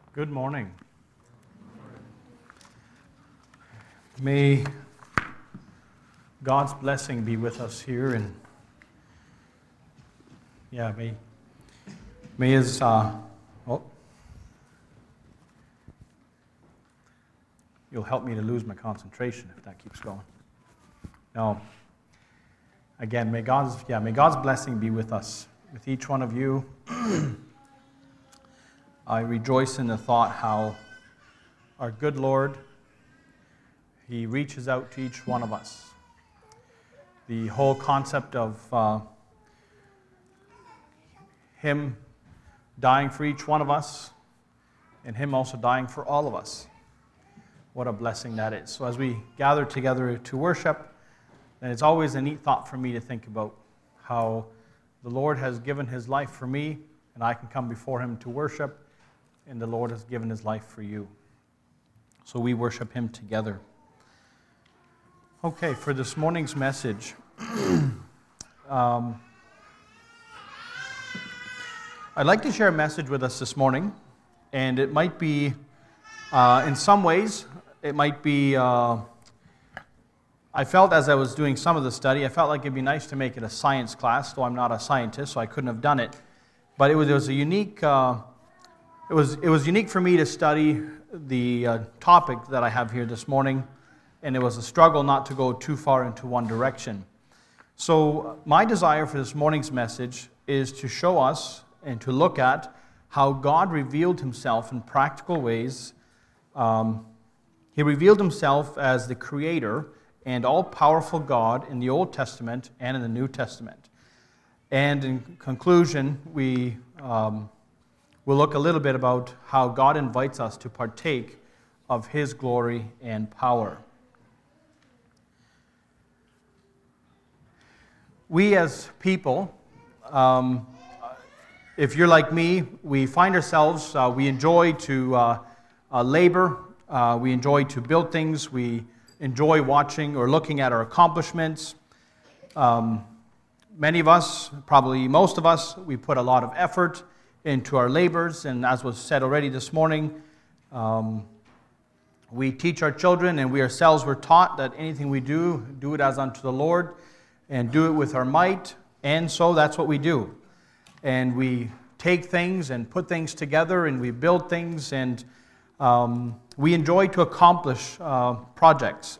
Good morning. May God's blessing be with us here, and may His you'll help me to lose my concentration if that keeps going. Now, again, may God's blessing be with us, with each one of you. I rejoice in the thought how our good Lord, He reaches out to each one of us. The whole concept of Him dying for each one of us and Him also dying for all of us. What a blessing that is. So as we gather together to worship, and it's always a neat thought for me to think about how the Lord has given His life for me, and I can come before Him to worship, and the Lord has given His life for you. So we worship Him together. Okay, for this morning's message, I'd like to share a message with us this morning, and it might be, in some ways, it might be, I felt as I was doing some of the study, I felt like it'd be nice to make it a science class, though I'm not a scientist, so I couldn't have done it. But it was a unique, it was unique for me to study the topic that I have here this morning, and it was a struggle not to go too far into one direction. So my desire for this morning's message is to show us and to look at how God revealed Himself in practical ways. He revealed Himself as the Creator and all-powerful God in the Old Testament and in the New Testament. And in conclusion, we'll look a little bit about how God invites us to partake of His glory and power. We as people, if you're like me, we find ourselves, we enjoy to labor, we enjoy to build things, we enjoy watching or looking at our accomplishments. Many of us, probably most of us, we put a lot of effort into our labors, and as was said already this morning, we teach our children, and we ourselves were taught that anything we do it as unto the Lord, and do it with our might, and so that's what we do. And we take things and put things together, and we build things, and we enjoy to accomplish projects.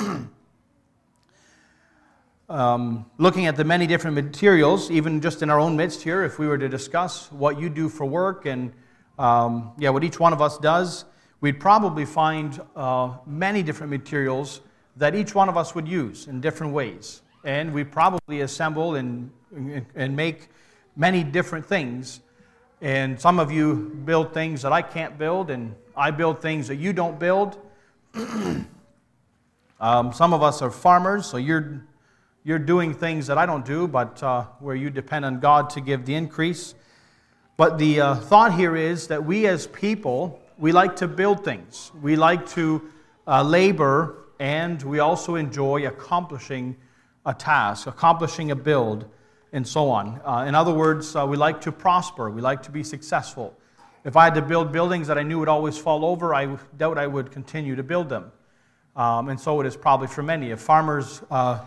Looking at the many different materials, even just in our own midst here, if we were to discuss what you do for work and what each one of us does, we'd probably find many different materials that each one of us would use in different ways. And we probably assemble and make many different things. And some of you build things that I can't build, and I build things that you don't build. Some of us are farmers, so you're doing things that I don't do, but where you depend on God to give the increase. But the thought here is that we as people, we like to build things. We like to labor, and we also enjoy accomplishing a task, accomplishing a build, and so on. In other words, we like to prosper. We like to be successful. If I had to build buildings that I knew would always fall over, I doubt I would continue to build them. And so it is probably for many. If farmers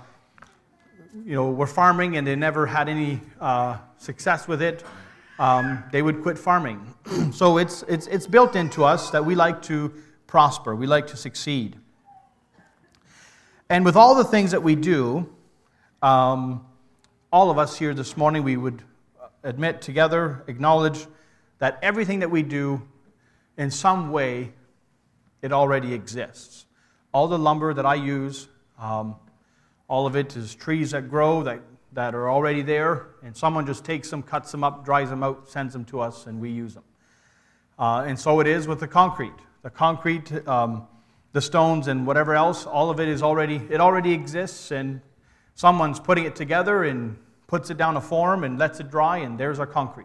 were farming and they never had any success with it, they would quit farming. So it's built into us that we like to prosper. We like to succeed. And with all the things that we do, all of us here this morning, we would admit together, acknowledge that everything that we do, in some way, it already exists. All the lumber that I use, all of it is trees that grow, that are already there, and someone just takes them, cuts them up, dries them out, sends them to us, and we use them. And so it is with the concrete. The concrete, the stones, and whatever else, all of it already exists, and someone's putting it together and puts it down a form and lets it dry, and there's our concrete.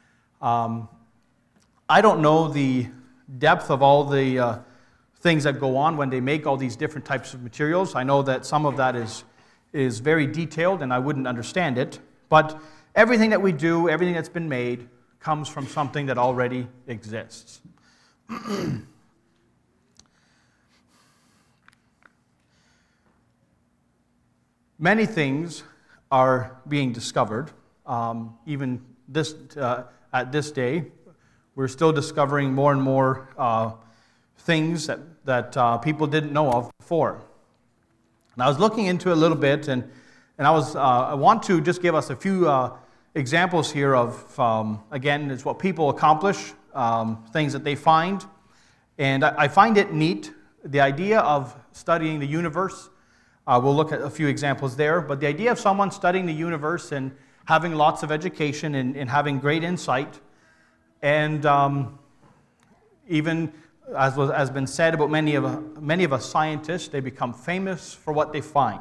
I don't know the depth of all the things that go on when they make all these different types of materials. I know that some of that is very detailed, and I wouldn't understand it. But everything that we do, everything that's been made, comes from something that already exists. Many things are being discovered, even at this day. We're still discovering more and more things that people didn't know of before. And I was looking into it a little bit, and I want to just give us a few examples here of, again, it's what people accomplish, things that they find. And I find it neat, the idea of studying the universe. We'll look at a few examples there, but the idea of someone studying the universe and having lots of education and having great insight, and even as has been said about many of us scientists, they become famous for what they find.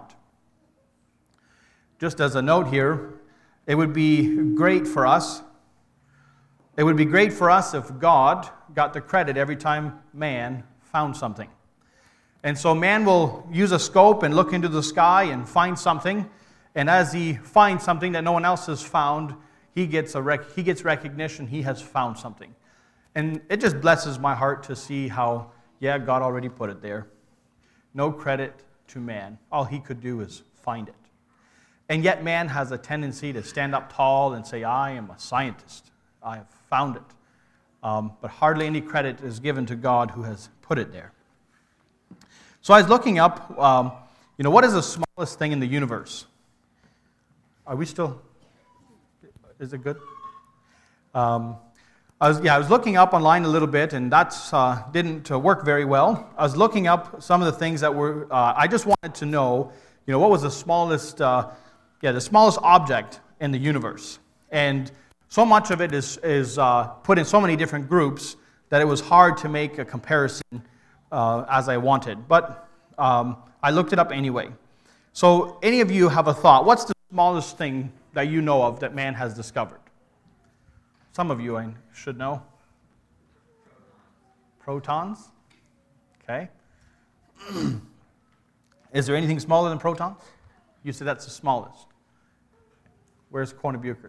Just as a note here, it would be great for us. It would be great for us if God got the credit every time man found something. And so man will use a scope and look into the sky and find something, and as he finds something that no one else has found, he gets recognition. He has found something. And it just blesses my heart to see how, God already put it there. No credit to man. All he could do is find it. And yet man has a tendency to stand up tall and say, I am a scientist. I have found it. But hardly any credit is given to God who has put it there. So I was looking up, what is the smallest thing in the universe? Are we still? Is it good? I was looking up online a little bit, and that's didn't work very well. I was looking up some of the things that were. I just wanted to know, what was the smallest, the smallest object in the universe, and so much of it is put in so many different groups that it was hard to make a comparison as I wanted. But I looked it up anyway. So, any of you have a thought? What's the smallest thing that you know of that man has discovered? Some of you I should know. Protons. Okay. Is there anything smaller than protons? You said that's the smallest. Where's Corner Buchert?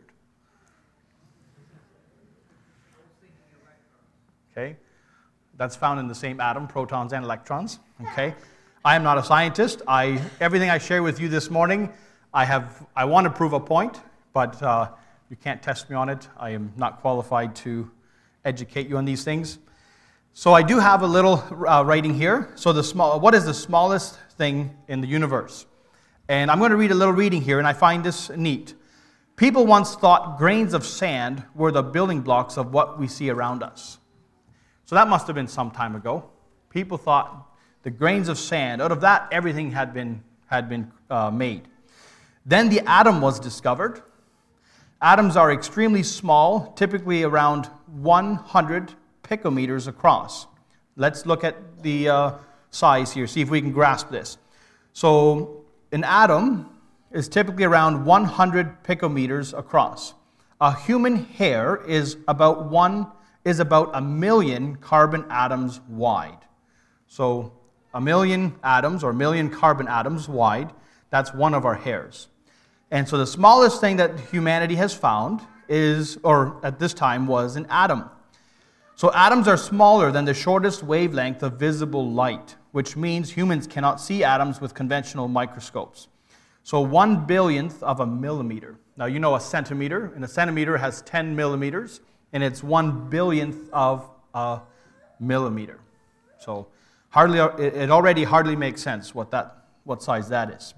Okay. That's found in the same atom, protons and electrons. Okay. I am not a scientist. Everything I share with you this morning, I want to prove a point, but you can't test me on it. I am not qualified to educate you on these things. So I do have a little writing here. So what is the smallest thing in the universe? And I'm going to read a little reading here, and I find this neat. People once thought grains of sand were the building blocks of what we see around us. So that must have been some time ago. People thought the grains of sand, out of that everything had been made. Then the atom was discovered. Atoms are extremely small, typically around 100 picometers across. Let's look at the size here, see if we can grasp this. So an atom is typically around 100 picometers across. A human hair is about a million carbon atoms wide. So a million atoms or a million carbon atoms wide, that's one of our hairs. And so the smallest thing that humanity has found at this time, was an atom. So atoms are smaller than the shortest wavelength of visible light, which means humans cannot see atoms with conventional microscopes. So 1/billionth of a millimeter. Now you know a centimeter, and a centimeter has 10 millimeters, and it's 1/billionth of a millimeter. So it already hardly makes sense what size that is.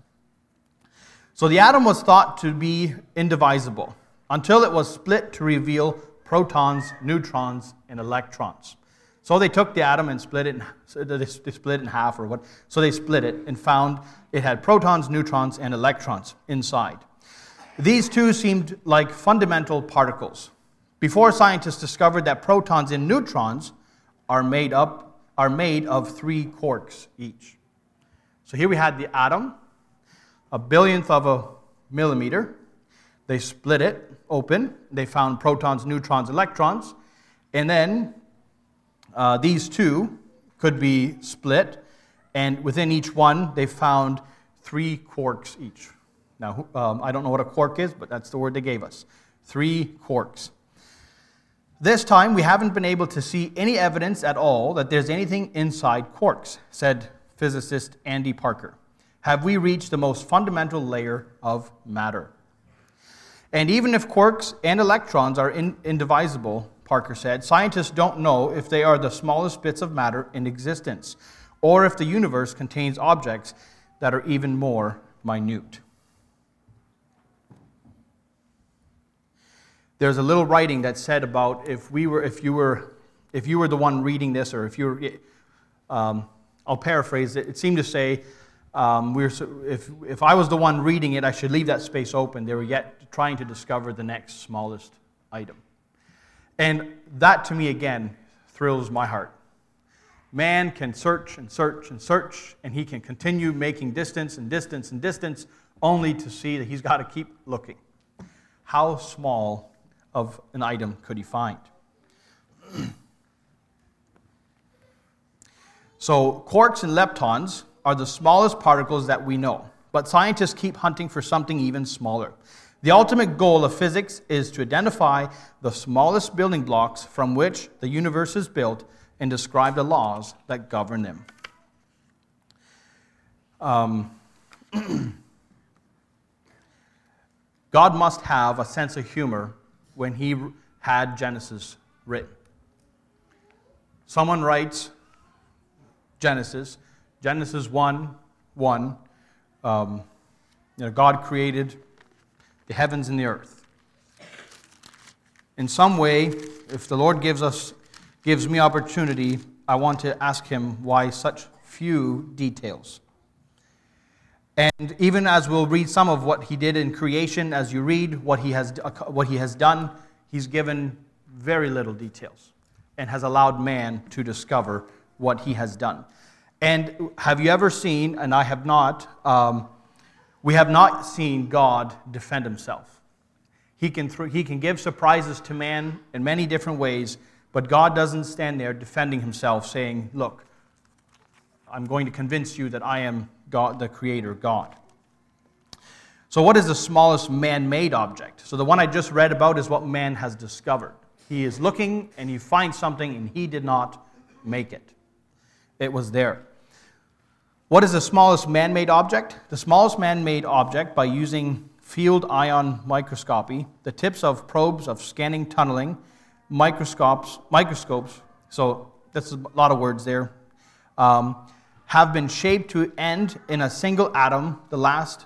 So the atom was thought to be indivisible until it was split to reveal protons, neutrons, and electrons. So they took the atom and split it in half or what. So they split it and found it had protons, neutrons, and electrons inside. These two seemed like fundamental particles. Before scientists discovered that protons and neutrons are made of 3 quarks each. So here we had the atom, a billionth of a millimeter. They split it open. They found protons, neutrons, electrons. And then these two could be split. And within each one, they found 3 quarks each. Now, I don't know what a quark is, but that's the word they gave us. 3 quarks. This time, we haven't been able to see any evidence at all that there's anything inside quarks, said physicist Andy Parker. Have we reached the most fundamental layer of matter? And even if quarks and electrons are indivisible, Parker said, scientists don't know if they are the smallest bits of matter in existence, or if the universe contains objects that are even more minute. There's a little writing that said about if you were the one reading this, or I'll paraphrase it. It seemed to say, if I was the one reading it, I should leave that space open. They were yet trying to discover the next smallest item. And that, to me, again, thrills my heart. Man can search and search and search, and he can continue making distance and distance and distance, only to see that he's got to keep looking. How small of an item could he find? So, quarks and leptons are the smallest particles that we know, but scientists keep hunting for something even smaller. The ultimate goal of physics is to identify the smallest building blocks from which the universe is built and describe the laws that govern them. God must have a sense of humor when he had Genesis written. Someone writes Genesis 1:1. God created the heavens and the earth. In some way, if the Lord gives me opportunity, I want to ask him why such few details. And even as we'll read some of what he did in creation, as you read what he has done, he's given very little details and has allowed man to discover what he has done. And have you ever seen, and I have not, we have not seen God defend himself. He can give surprises to man in many different ways, but God doesn't stand there defending himself, saying, look, I'm going to convince you that I am God, the Creator God. So what is the smallest man-made object? So the one I just read about is what man has discovered. He is looking and he finds something and he did not make it. It was there. What is the smallest man-made object? The smallest man-made object, by using field ion microscopy, the tips of probes of scanning tunneling, microscopes, so that's a lot of words there, have been shaped to end in a single atom, the last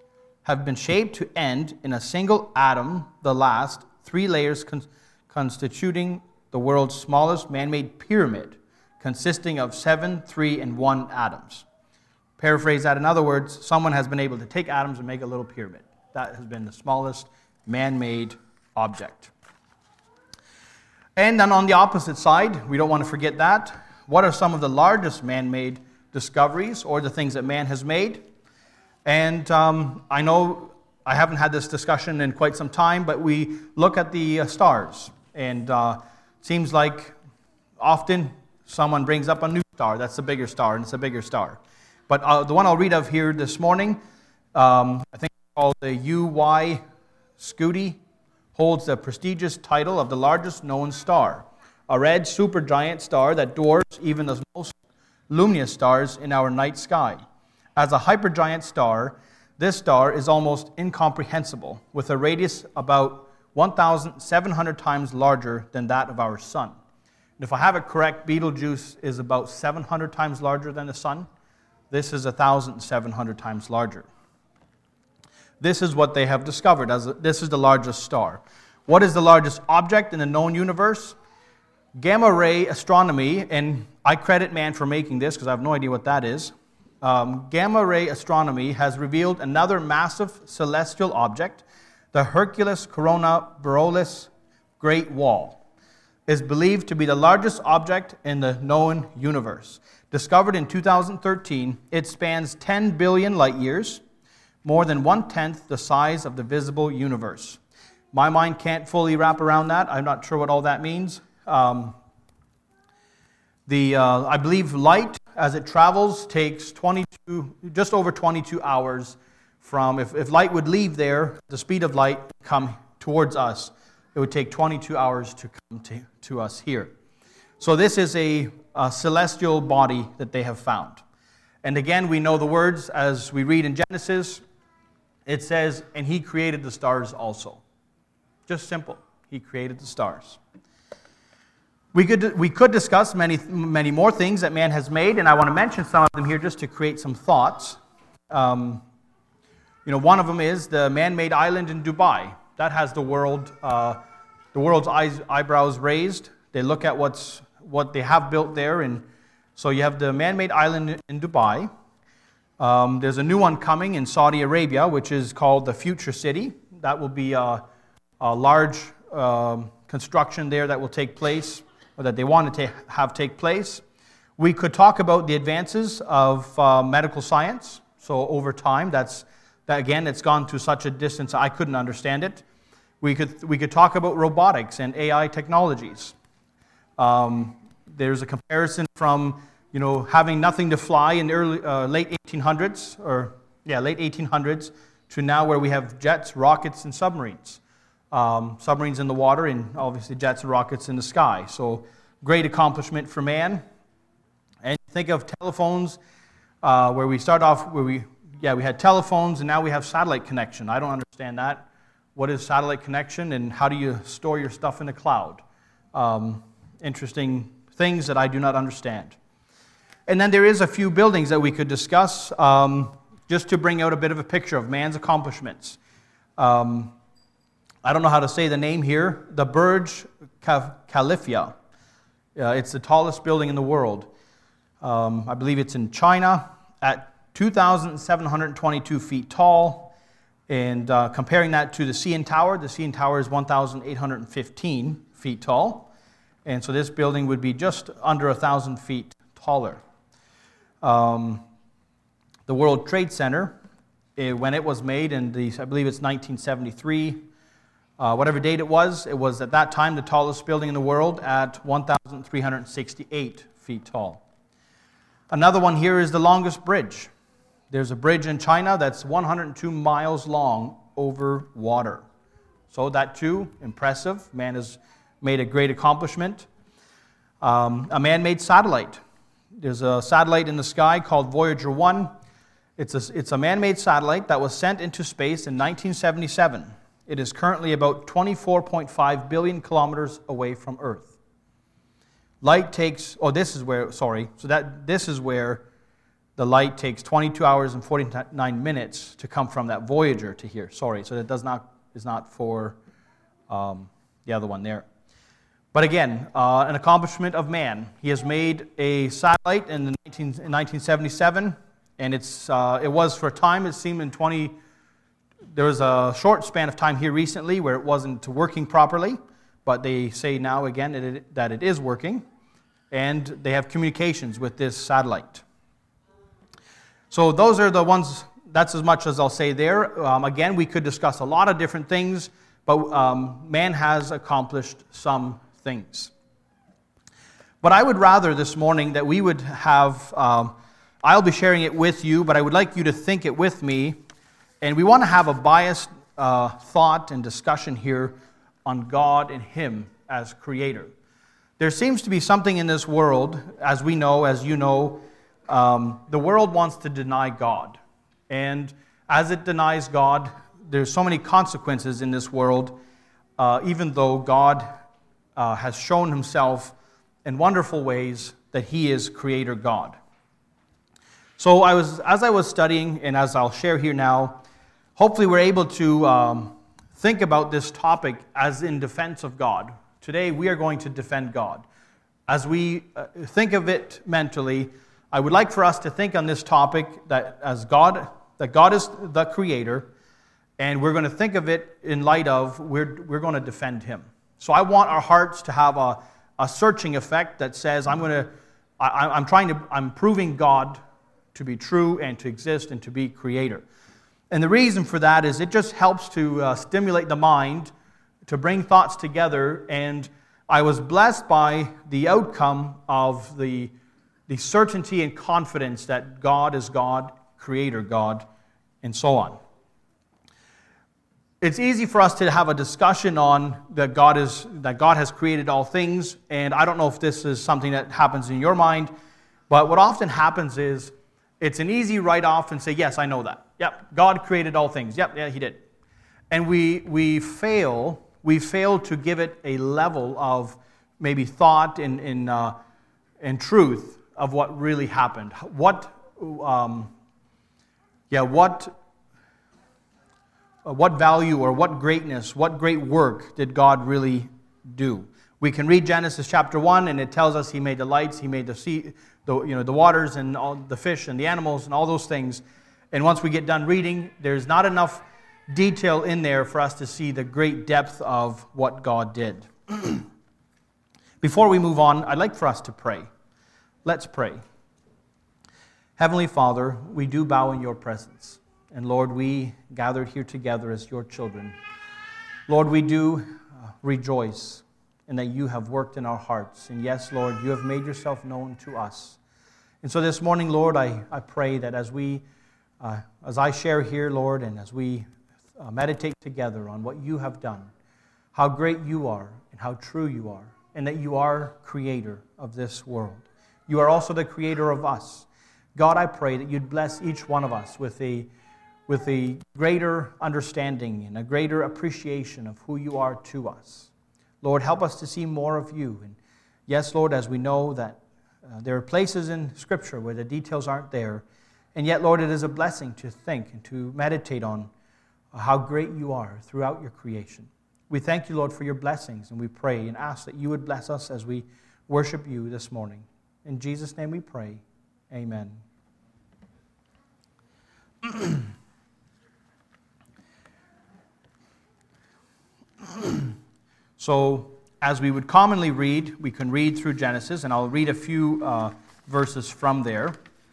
3 layers constituting the world's smallest man-made pyramid, consisting of 7, 3, and 1 atoms. Paraphrase that, in other words, someone has been able to take atoms and make a little pyramid. That has been the smallest man-made object. And then on the opposite side, we don't want to forget that. What are some of the largest man-made discoveries, or the things that man has made? And I know I haven't had this discussion in quite some time, but we look at the stars, and it seems like often someone brings up a new star. That's a bigger star, and it's a bigger star. But the one I'll read of here this morning, I think it's called the UY Scuti, holds the prestigious title of the largest known star, a red supergiant star that dwarfs even the most luminous stars in our night sky. As a hypergiant star, this star is almost incomprehensible, with a radius about 1,700 times larger than that of our sun. And if I have it correct, Betelgeuse is about 700 times larger than the sun. This is 1,700 times larger. This is what they have discovered. This is the largest star. What is the largest object in the known universe? Gamma ray astronomy, and I credit man for making this because I have no idea what that is. Gamma ray astronomy has revealed another massive celestial object, the Hercules Corona Borealis Great Wall. Is believed to be the largest object in the known universe. Discovered in 2013, it spans 10 billion light years, more than 1/10 the size of the visible universe. My mind can't fully wrap around that. I'm not sure what all that means. I believe light, as it travels, takes just over 22 hours from, if light would leave there, the speed of light come towards us, it would take 22 hours to come to us here. So this is a celestial body that they have found. And again, we know the words as we read in Genesis. It says, and he created the stars also. Just simple. He created the stars. We could discuss many more things that man has made, and I want to mention some of them here just to create some thoughts. One of them is the man-made island in Dubai. That has the world's eyebrows raised. They look at what they have built there, and so you have the man-made island in Dubai. There's a new one coming in Saudi Arabia, which is called the Future City. That will be a large construction there that will take place, or that they want to have take place. We could talk about the advances of medical science. So over time, it's gone to such a distance I couldn't understand it. We could talk about robotics and AI technologies. There's a comparison from having nothing to fly in the late 1800s to now where we have jets, rockets, and submarines. Submarines in the water and obviously jets and rockets in the sky. So great accomplishment for man. And think of telephones, where we start off we had telephones and now we have satellite connection. I don't understand that. What is satellite connection and how do you store your stuff in the cloud? Interesting things that I do not understand. And then there is a few buildings that we could discuss just to bring out a bit of a picture of man's accomplishments. I don't know how to say the name here. The Burj Khalifa. It's the tallest building in the world. I believe it's in China at 2,722 feet tall. And comparing that to the CN Tower is 1,815 feet tall. And so this building would be just under 1,000 feet taller. The World Trade Center, when it was made I believe it's 1973, whatever date it was at that time the tallest building in the world at 1,368 feet tall. Another one here is the longest bridge. There's a bridge in China that's 102 miles long over water. So that too, impressive. Man has made a great accomplishment. A man-made satellite. There's a satellite in the sky called Voyager 1. It's a man-made satellite that was sent into space in 1977. It is currently about 24.5 billion kilometers away from Earth. This is where the light takes 22 hours and 49 minutes to come from that Voyager to here. Sorry, so that is not for the other one there. But again, an accomplishment of man. He has made a satellite in 1977, and it was for a time, it seemed there was a short span of time here recently where it wasn't working properly, but they say now again that it is working, and they have communications with this satellite. So those are the ones, that's as much as I'll say there. Again, we could discuss a lot of different things, but man has accomplished some things. But I would rather this morning that we would have, I'll be sharing it with you, but I would like you to think it with me. And we want to have a biased thought and discussion here on God and Him as Creator. There seems to be something in this world, as we know, as you know, the world wants to deny God. And as it denies God, there's so many consequences in this world, even though God has shown Himself in wonderful ways that He is Creator God. So as I was studying, and as I'll share here now, hopefully we're able to think about this topic as in defense of God. Today we are going to defend God. As we think of it mentally, I would like for us to think on this topic that God is the Creator, and we're going to think of it in light of we're going to defend Him. So I want our hearts to have a searching effect that says I'm proving God to be true and to exist and to be Creator. And the reason for that is it just helps to stimulate the mind, to bring thoughts together, and I was blessed by the outcome of the certainty and confidence that God is God, Creator God, and so on. It's easy for us to have a discussion on that God has created all things, and I don't know if this is something that happens in your mind, but what often happens is it's an easy write-off and say, yes, I know that. Yep, God created all things. Yep, yeah, He did. And we fail to give it a level of maybe thought and truth of what really happened. What value or what greatness, what great work did God really do? We can read Genesis chapter 1, and it tells us He made the lights, He made the sea, the waters, and all the fish and the animals and all those things. And once we get done reading, there's not enough detail in there for us to see the great depth of what God did. Before we move on, I'd like for us to pray. Let's pray. Heavenly Father, we do bow in your presence. And Lord, we gathered here together as your children. Lord, we do rejoice in that you have worked in our hearts. And yes, Lord, you have made yourself known to us. And so this morning, Lord, I pray that as I share here, Lord, and as we meditate together on what you have done, how great you are and how true you are, and that you are creator of this world. You are also the creator of us. God, I pray that you'd bless each one of us with a greater understanding and a greater appreciation of who you are to us. Lord, help us to see more of you. And yes, Lord, as we know that there are places in Scripture where the details aren't there, and yet, Lord, it is a blessing to think and to meditate on how great you are throughout your creation. We thank you, Lord, for your blessings, and we pray and ask that you would bless us as we worship you this morning. In Jesus' name we pray. Amen. So, as we would commonly read, we can read through Genesis, and I'll read a few verses from there.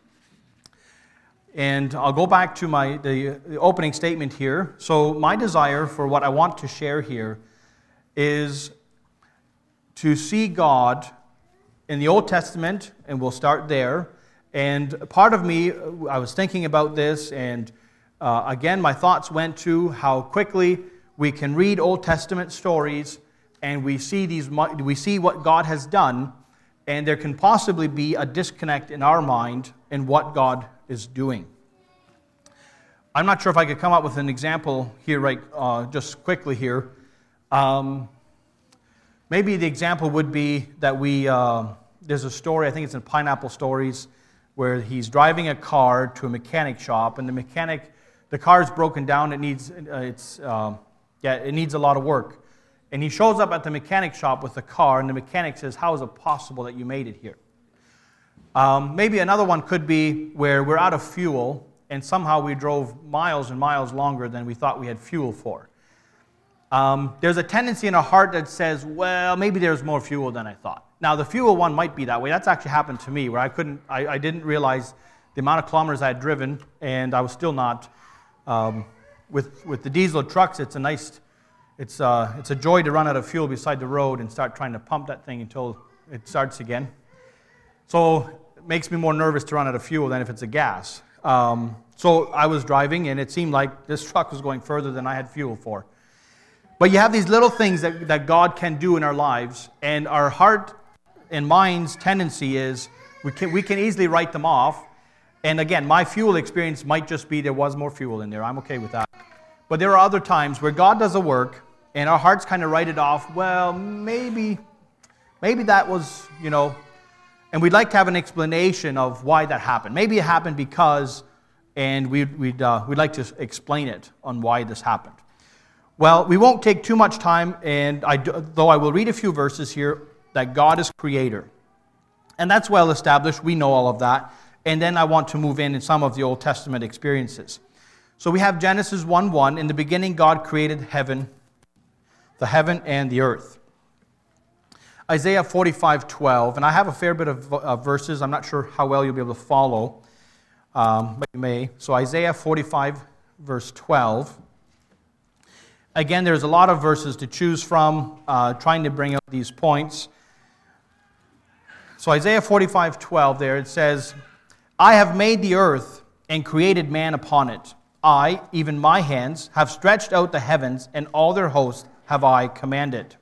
And I'll go back to the opening statement here. So, my desire for what I want to share here is to see God in the Old Testament, and we'll start there. And part of me, I was thinking about this, and again, my thoughts went to how quickly we can read Old Testament stories, and we see what God has done, and there can possibly be a disconnect in our mind in what God is doing. I'm not sure if I could come up with an example here, just quickly here. Maybe the example would be that there's a story, I think it's in Pineapple Stories, where he's driving a car to a mechanic shop, and the car is broken down. It needs a lot of work. And he shows up at the mechanic shop with the car, and the mechanic says, "How is it possible that you made it here?" Maybe another one could be where we're out of fuel, and somehow we drove miles and miles longer than we thought we had fuel for. There's a tendency in our heart that says, well, maybe there's more fuel than I thought. Now, the fuel one might be that way. That's actually happened to me, where I didn't realize the amount of kilometers I had driven, and I was still not. With the diesel trucks, it's a joy to run out of fuel beside the road and start trying to pump that thing until it starts again. So it makes me more nervous to run out of fuel than if it's a gas. So I was driving, and it seemed like this truck was going further than I had fuel for. But you have these little things that God can do in our lives, and our heart and mind's tendency is we can easily write them off. And again, my fuel experience might just be there was more fuel in there. I'm okay with that. But there are other times where God does a work, and our hearts kind of write it off. Well, maybe that was, and we'd like to have an explanation of why that happened. Maybe it happened because, and we'd like to explain it on why this happened. Well, we won't take too much time, and though I will read a few verses here, that God is creator. And that's well established. We know all of that. And then I want to move in some of the Old Testament experiences. So we have Genesis 1:1. In the beginning, God created the heaven and the earth. Isaiah 45:12. And I have a fair bit of verses. I'm not sure how well you'll be able to follow, but you may. So Isaiah 45, verse 12. Again, there's a lot of verses to choose from, trying to bring out these points. So Isaiah 45:12 there, it says, "I have made the earth and created man upon it. I, even my hands, have stretched out the heavens, and all their hosts have I commanded.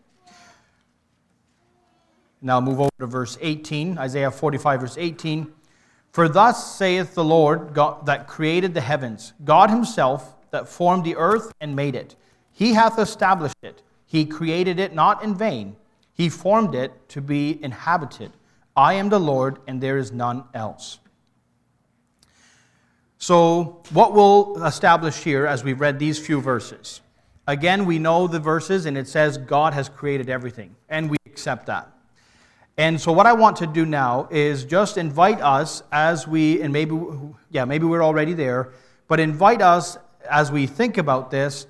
Now move over to verse 18, Isaiah 45, verse 18. For thus saith the Lord God that created the heavens, God himself that formed the earth and made it. He hath established it. He created it not in vain. He formed it to be inhabited. I am the Lord, and there is none else. So what we'll establish here as we've read these few verses. Again, we know the verses, and it says God has created everything, and we accept that. And so what I want to do now is just invite us as we, and maybe we're already there, but invite us as we think about this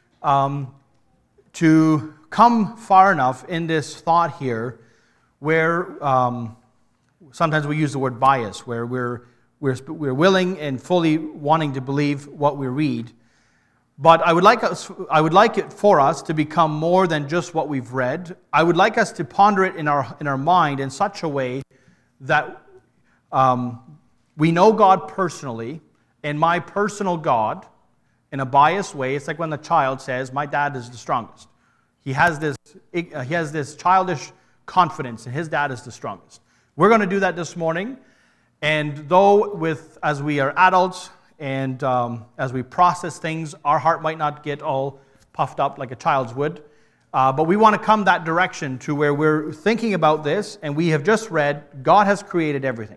to come far enough in this thought here where sometimes we use the word bias, where we're willing and fully wanting to believe what we read. But I would like it for us to become more than just what we've read. I would like us to ponder it in our mind in such a way that we know God personally, and my personal God, in a biased way. It's like when the child says, "My dad is the strongest." He has this childish confidence, and his dad is the strongest. We're going to do that this morning, and though as we are adults. And as we process things, our heart might not get all puffed up like a child's would. But we want to come that direction to where we're thinking about this, and we have just read, God has created everything.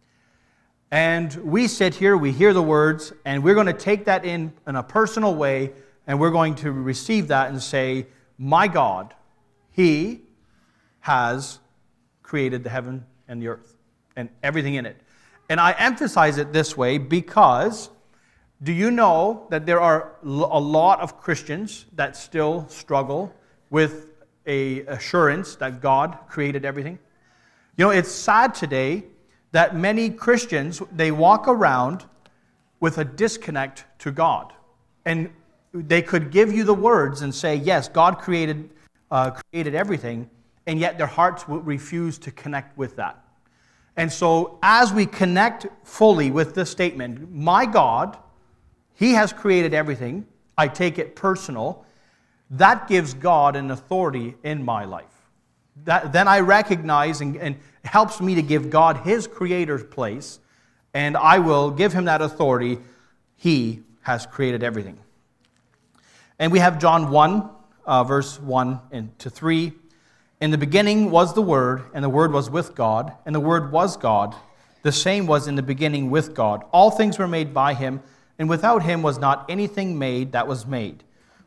And we sit here, we hear the words, and we're going to take that in a personal way, and we're going to receive that and say, my God, He has created the heaven and the earth and everything in it. And I emphasize it this way because do you know that there are a lot of Christians that still struggle with a assurance that God created everything? You know, it's sad today that many Christians, they walk around with a disconnect to God. And they could give you the words and say, yes, God created everything, and yet their hearts will refuse to connect with that. And so as we connect fully with this statement, my God, He has created everything, I take it personal, that gives God an authority in my life. Then I recognize and helps me to give God His creator's place, and I will give Him that authority. He has created everything. And we have John 1, verse 1 to 3. In the beginning was the Word, and the Word was with God, and the Word was God. The same was in the beginning with God. All things were made by Him, and without Him was not anything made that was made.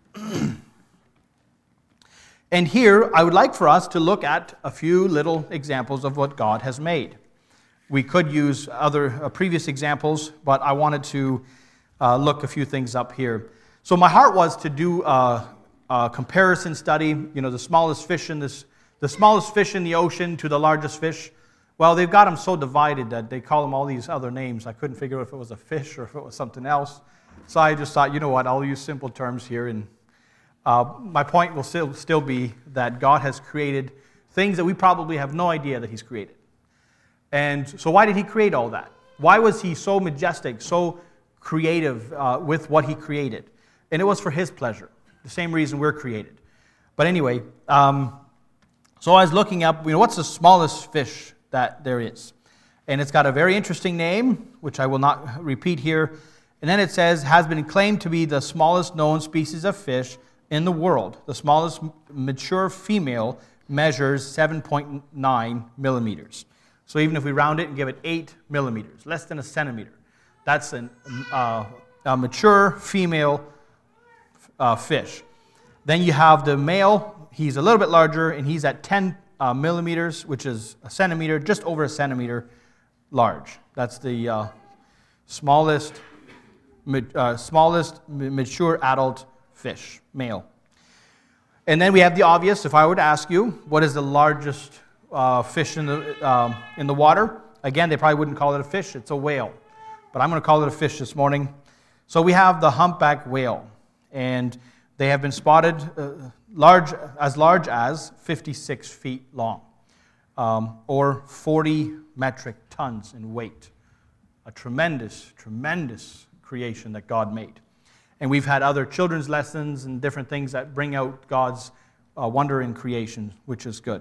And here, I would like for us to look at a few little examples of what God has made. We could use other previous examples, but I wanted to look a few things up here. So my heart was to do a comparison study, the smallest fish in the ocean to the largest fish. Well, they've got them so divided that they call them all these other names. I couldn't figure out if it was a fish or if it was something else. So I just thought, you know what, I'll use simple terms here. And my point will still be that God has created things that we probably have no idea that He's created. And so why did He create all that? Why was He so majestic, so creative with what He created? And it was for His pleasure, the same reason we're created. But anyway, so I was looking up, what's the smallest fish that there is? And it's got a very interesting name, which I will not repeat here. And then it says, has been claimed to be the smallest known species of fish in the world. The smallest mature female measures 7.9 millimeters. So even if we round it and give it 8 millimeters, less than a centimeter, that's a mature female fish. Then you have the male. He's a little bit larger, and he's at 10 millimeters, which is a centimeter, just over a centimeter large. That's the smallest mature adult fish, male. And then we have the obvious. If I were to ask you, what is the largest fish in the water? Again, they probably wouldn't call it a fish. It's a whale. But I'm going to call it a fish this morning. So we have the humpback whale, and they have been spotted large as 56 feet long, or 40 metric tons in weight. A tremendous, tremendous creation that God made. And we've had other children's lessons and different things that bring out God's wonder in creation, which is good.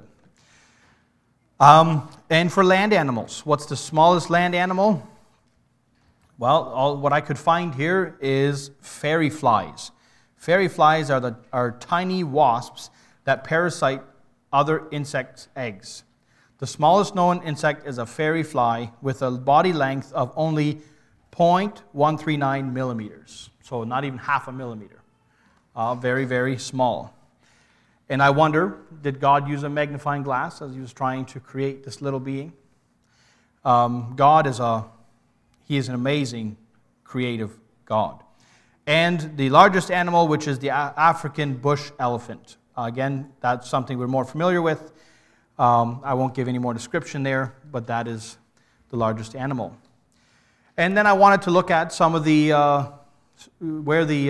And for land animals, what's the smallest land animal? Well, what I could find here is fairy flies. Fairy flies are tiny wasps that parasite other insects' eggs. The smallest known insect is a fairy fly with a body length of only 0.139 millimeters. So not even half a millimeter. Very, very small. And I wonder, did God use a magnifying glass as he was trying to create this little being? God is He is an amazing, creative God. And the largest animal, which is the African bush elephant. Again, that's something we're more familiar with. I won't give any more description there, but that is the largest animal. And then I wanted to look at some of the, we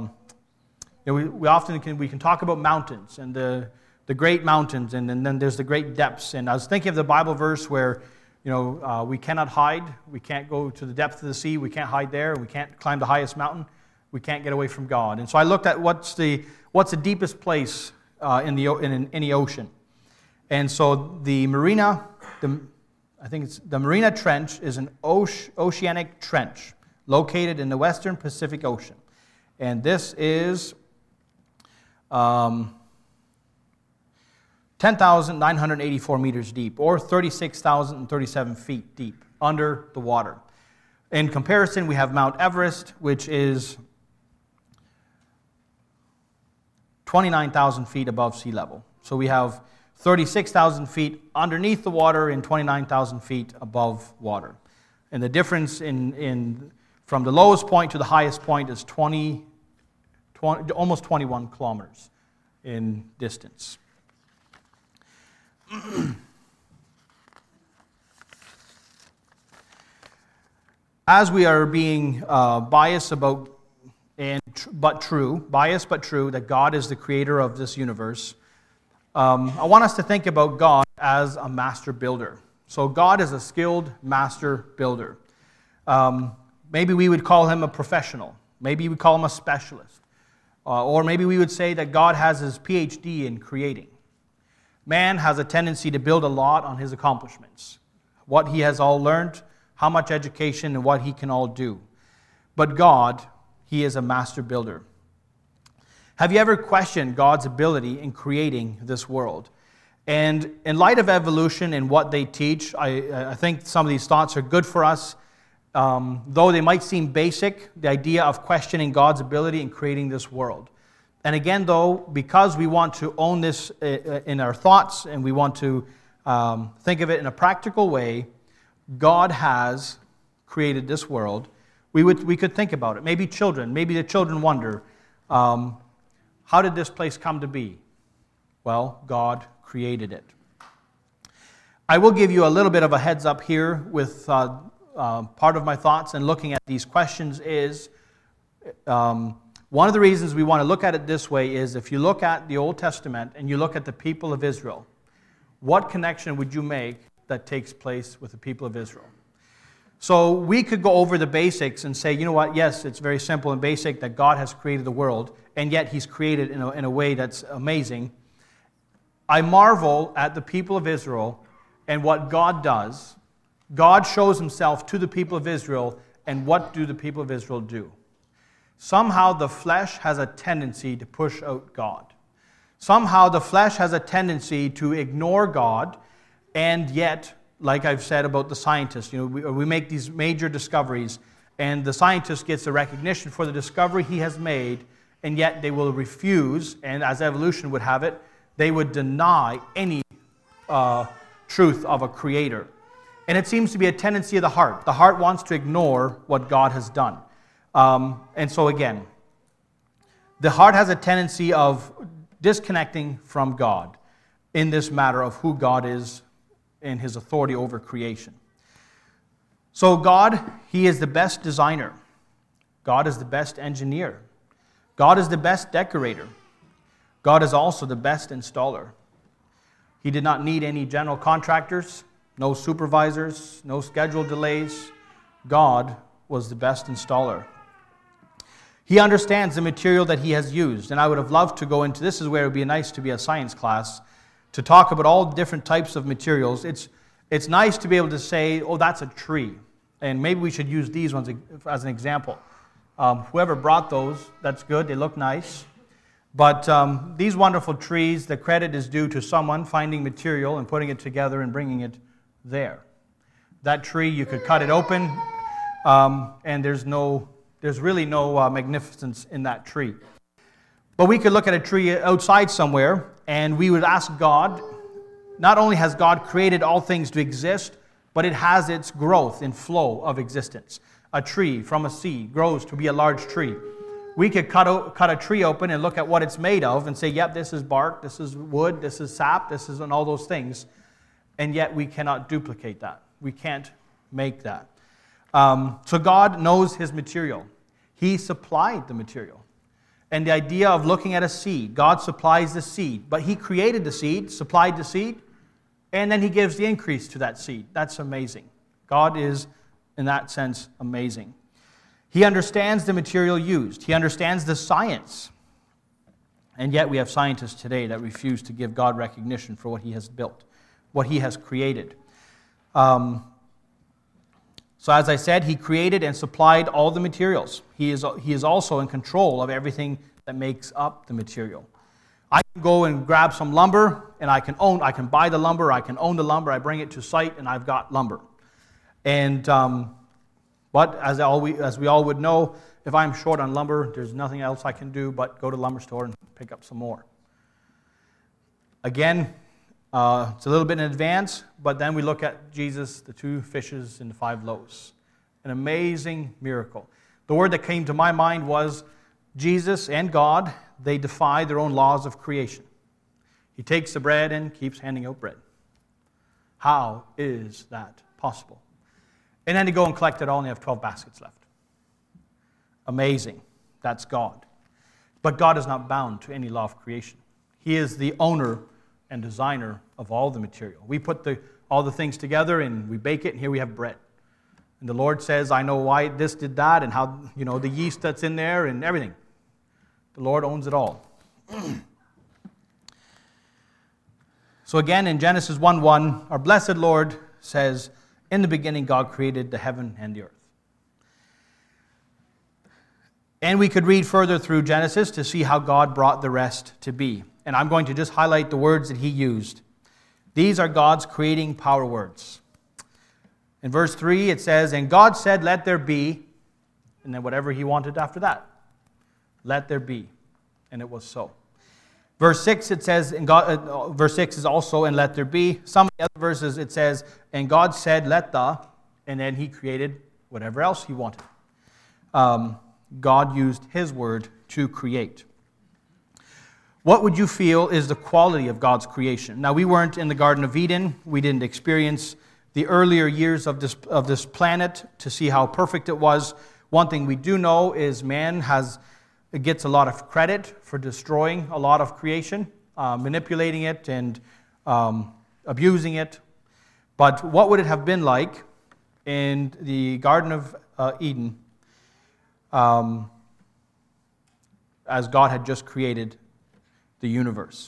often can talk about mountains and the great mountains, and then there's the great depths. And I was thinking of the Bible verse where, we cannot hide. We can't go to the depth of the sea. We can't hide there. We can't climb the highest mountain. We can't get away from God. And so I looked at what's the deepest place in any ocean. And so the Mariana Trench is an oceanic trench located in the western Pacific Ocean. And this is 10,984 meters deep, or 36,037 feet deep under the water. In comparison, we have Mount Everest, which is 29,000 feet above sea level. So we have 36,000 feet underneath the water and 29,000 feet above water. And the difference from the lowest point to the highest point is almost 21 kilometers in distance. As we are being biased but true that God is the creator of this universe, I want us to think about God as a master builder. So God is a skilled master builder. Maybe we would call him a professional. Maybe we would call him a specialist. Or maybe we would say that God has his PhD in creating. Man has a tendency to build a lot on his accomplishments, what he has all learned, how much education, and what he can all do. But God, he is a master builder. Have you ever questioned God's ability in creating this world? And in light of evolution and what they teach, I think some of these thoughts are good for us. Though they might seem basic, the idea of questioning God's ability in creating this world. And again, though, because we want to own this in our thoughts and we want to think of it in a practical way, God has created this world. We could think about it. Maybe the children wonder, how did this place come to be? Well, God created it. I will give you a little bit of a heads up here with part of my thoughts and looking at these questions is, one of the reasons we want to look at it this way is if you look at the Old Testament and you look at the people of Israel, what connection would you make that takes place with the people of Israel? So we could go over the basics and say, you know what, yes, it's very simple and basic that God has created the world, and yet he's created in a way that's amazing. I marvel at the people of Israel and what God does. God shows himself to the people of Israel, and what do the people of Israel do? Somehow the flesh has a tendency to push out God. Somehow the flesh has a tendency to ignore God, and yet, like I've said about the scientists, we make these major discoveries, and the scientist gets the recognition for the discovery he has made, and yet they will refuse, and as evolution would have it, they would deny any truth of a creator. And it seems to be a tendency of the heart. The heart wants to ignore what God has done. And so again, the heart has a tendency of disconnecting from God in this matter of who God is and his authority over creation. So God, he is the best designer. God is the best engineer. God is the best decorator. God is also the best installer. He did not need any general contractors, no supervisors, no schedule delays. God was the best installer. He understands the material that he has used. And I would have loved to go into, this is where it would be nice to be a science class, to talk about all different types of materials. It's nice to be able to say, oh, that's a tree. And maybe we should use these ones as an example. Whoever brought those, that's good. They look nice. But these wonderful trees, the credit is due to someone finding material and putting it together and bringing it there. That tree, you could cut it open, and there's really no magnificence in that tree. But we could look at a tree outside somewhere, and we would ask God, not only has God created all things to exist, but it has its growth and flow of existence. A tree from a seed grows to be a large tree. We could cut a tree open and look at what it's made of and say, yep, this is bark, this is wood, this is sap, this is and all those things. And yet we cannot duplicate that. We can't make that. So God knows his material. He supplied the material. And the idea of looking at a seed, God supplies the seed, but he created the seed, supplied the seed, and then he gives the increase to that seed. That's amazing. God is, in that sense, amazing. He understands the material used. He understands the science. And yet we have scientists today that refuse to give God recognition for what he has built, what he has created. So as I said, he created and supplied all the materials. He is also in control of everything that makes up the material. I can go and grab some lumber, and I can buy the lumber, I can own the lumber, I bring it to site, and I've got lumber. And but as we all would know, if I'm short on lumber, there's nothing else I can do but go to the lumber store and pick up some more. Again, it's a little bit in advance, but then we look at Jesus, the 2 fishes and the 5 loaves. An amazing miracle. The word that came to my mind was Jesus and God, they defy their own laws of creation. He takes the bread and keeps handing out bread. How is that possible? And then they go and collect it all and they have 12 baskets left. Amazing. That's God. But God is not bound to any law of creation. He is the owner and designer of all the material. We put all the things together and we bake it, and here we have bread. And the Lord says, I know why this did that, and how, the yeast that's in there and everything. The Lord owns it all. So again, in Genesis 1:1, our blessed Lord says, in the beginning God created the heaven and the earth. And we could read further through Genesis to see how God brought the rest to be. And I'm going to just highlight the words that he used. These are God's creating power words. In verse 3, it says, and God said, let there be, and then whatever he wanted after that. Let there be. And it was so. Verse 6, it says, verse 6 is also, and let there be. Some of the other verses, it says, and God said, let the, and then he created whatever else he wanted. God used his word to create. What would you feel is the quality of God's creation? Now, we weren't in the Garden of Eden. We didn't experience the earlier years of this planet to see how perfect it was. One thing we do know is man gets a lot of credit for destroying a lot of creation, manipulating it and abusing it. But what would it have been like in the Garden of Eden as God had just created the universe?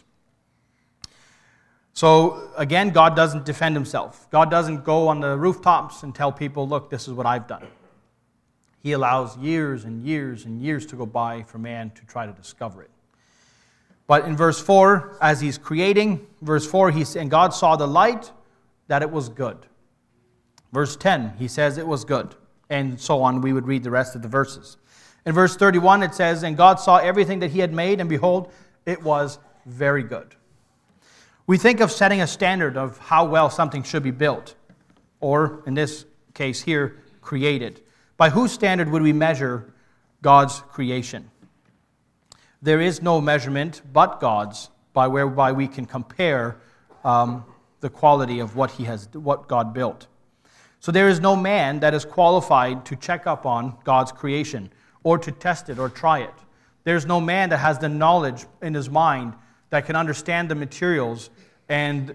So again, God doesn't defend himself. God doesn't go on the rooftops and tell people, look, this is what I've done. He allows years and years and years to go by for man to try to discover it. But in verse 4, as he's creating, verse 4, and God saw the light, that it was good. Verse 10, he says it was good. And so on, we would read the rest of the verses. In verse 31, it says, and God saw everything that he had made, and behold, it was very good. We think of setting a standard of how well something should be built, or in this case here, created. By whose standard would we measure God's creation? There is no measurement but God's whereby we can compare the quality of what God built. So there is no man that is qualified to check up on God's creation or to test it or try it. There's no man that has the knowledge in his mind that can understand the materials and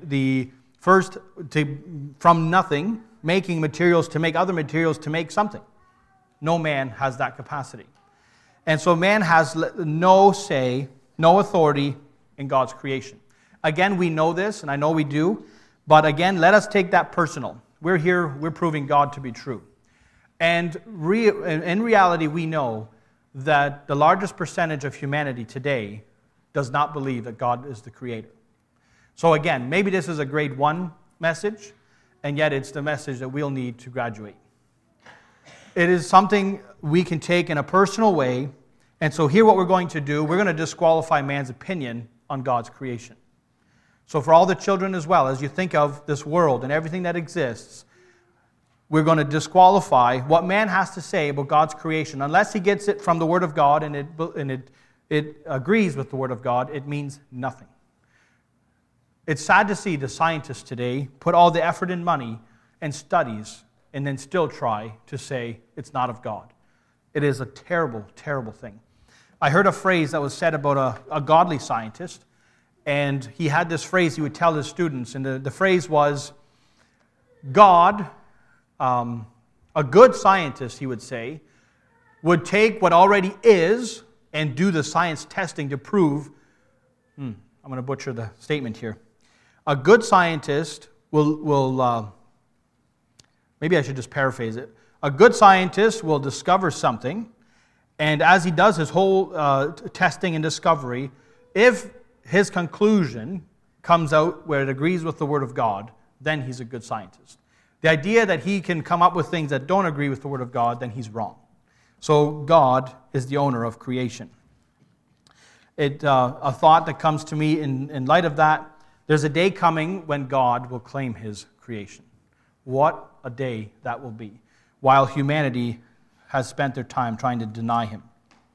from nothing, making materials to make other materials to make something. No man has that capacity. And so man has no say, no authority in God's creation. Again, we know this, and I know we do, but again, let us take that personal. We're here, we're proving God to be true. And in reality, we know that the largest percentage of humanity today does not believe that God is the creator. So again, maybe this is a grade 1 message, and yet it's the message that we'll need to graduate. It is something we can take in a personal way, and so here what we're going to do, we're going to disqualify man's opinion on God's creation. So for all the children as well, as you think of this world and everything that exists, we're going to disqualify what man has to say about God's creation. Unless he gets it from the Word of God and it agrees with the Word of God, it means nothing. It's sad to see the scientists today put all the effort and money and studies and then still try to say it's not of God. It is a terrible, terrible thing. I heard a phrase that was said about a godly scientist, and he had this phrase he would tell his students, and the phrase was, God, a good scientist, he would say, would take what already is and do the science testing to prove, I'm going to butcher the statement here. A good scientist will maybe I should just paraphrase it. A good scientist will discover something, and as he does his whole testing and discovery, if his conclusion comes out where it agrees with the Word of God, then he's a good scientist. The idea that he can come up with things that don't agree with the Word of God, then he's wrong. So God is the owner of creation. A thought that comes to me in light of that, there's a day coming when God will claim his creation. What a day that will be, while humanity has spent their time trying to deny him.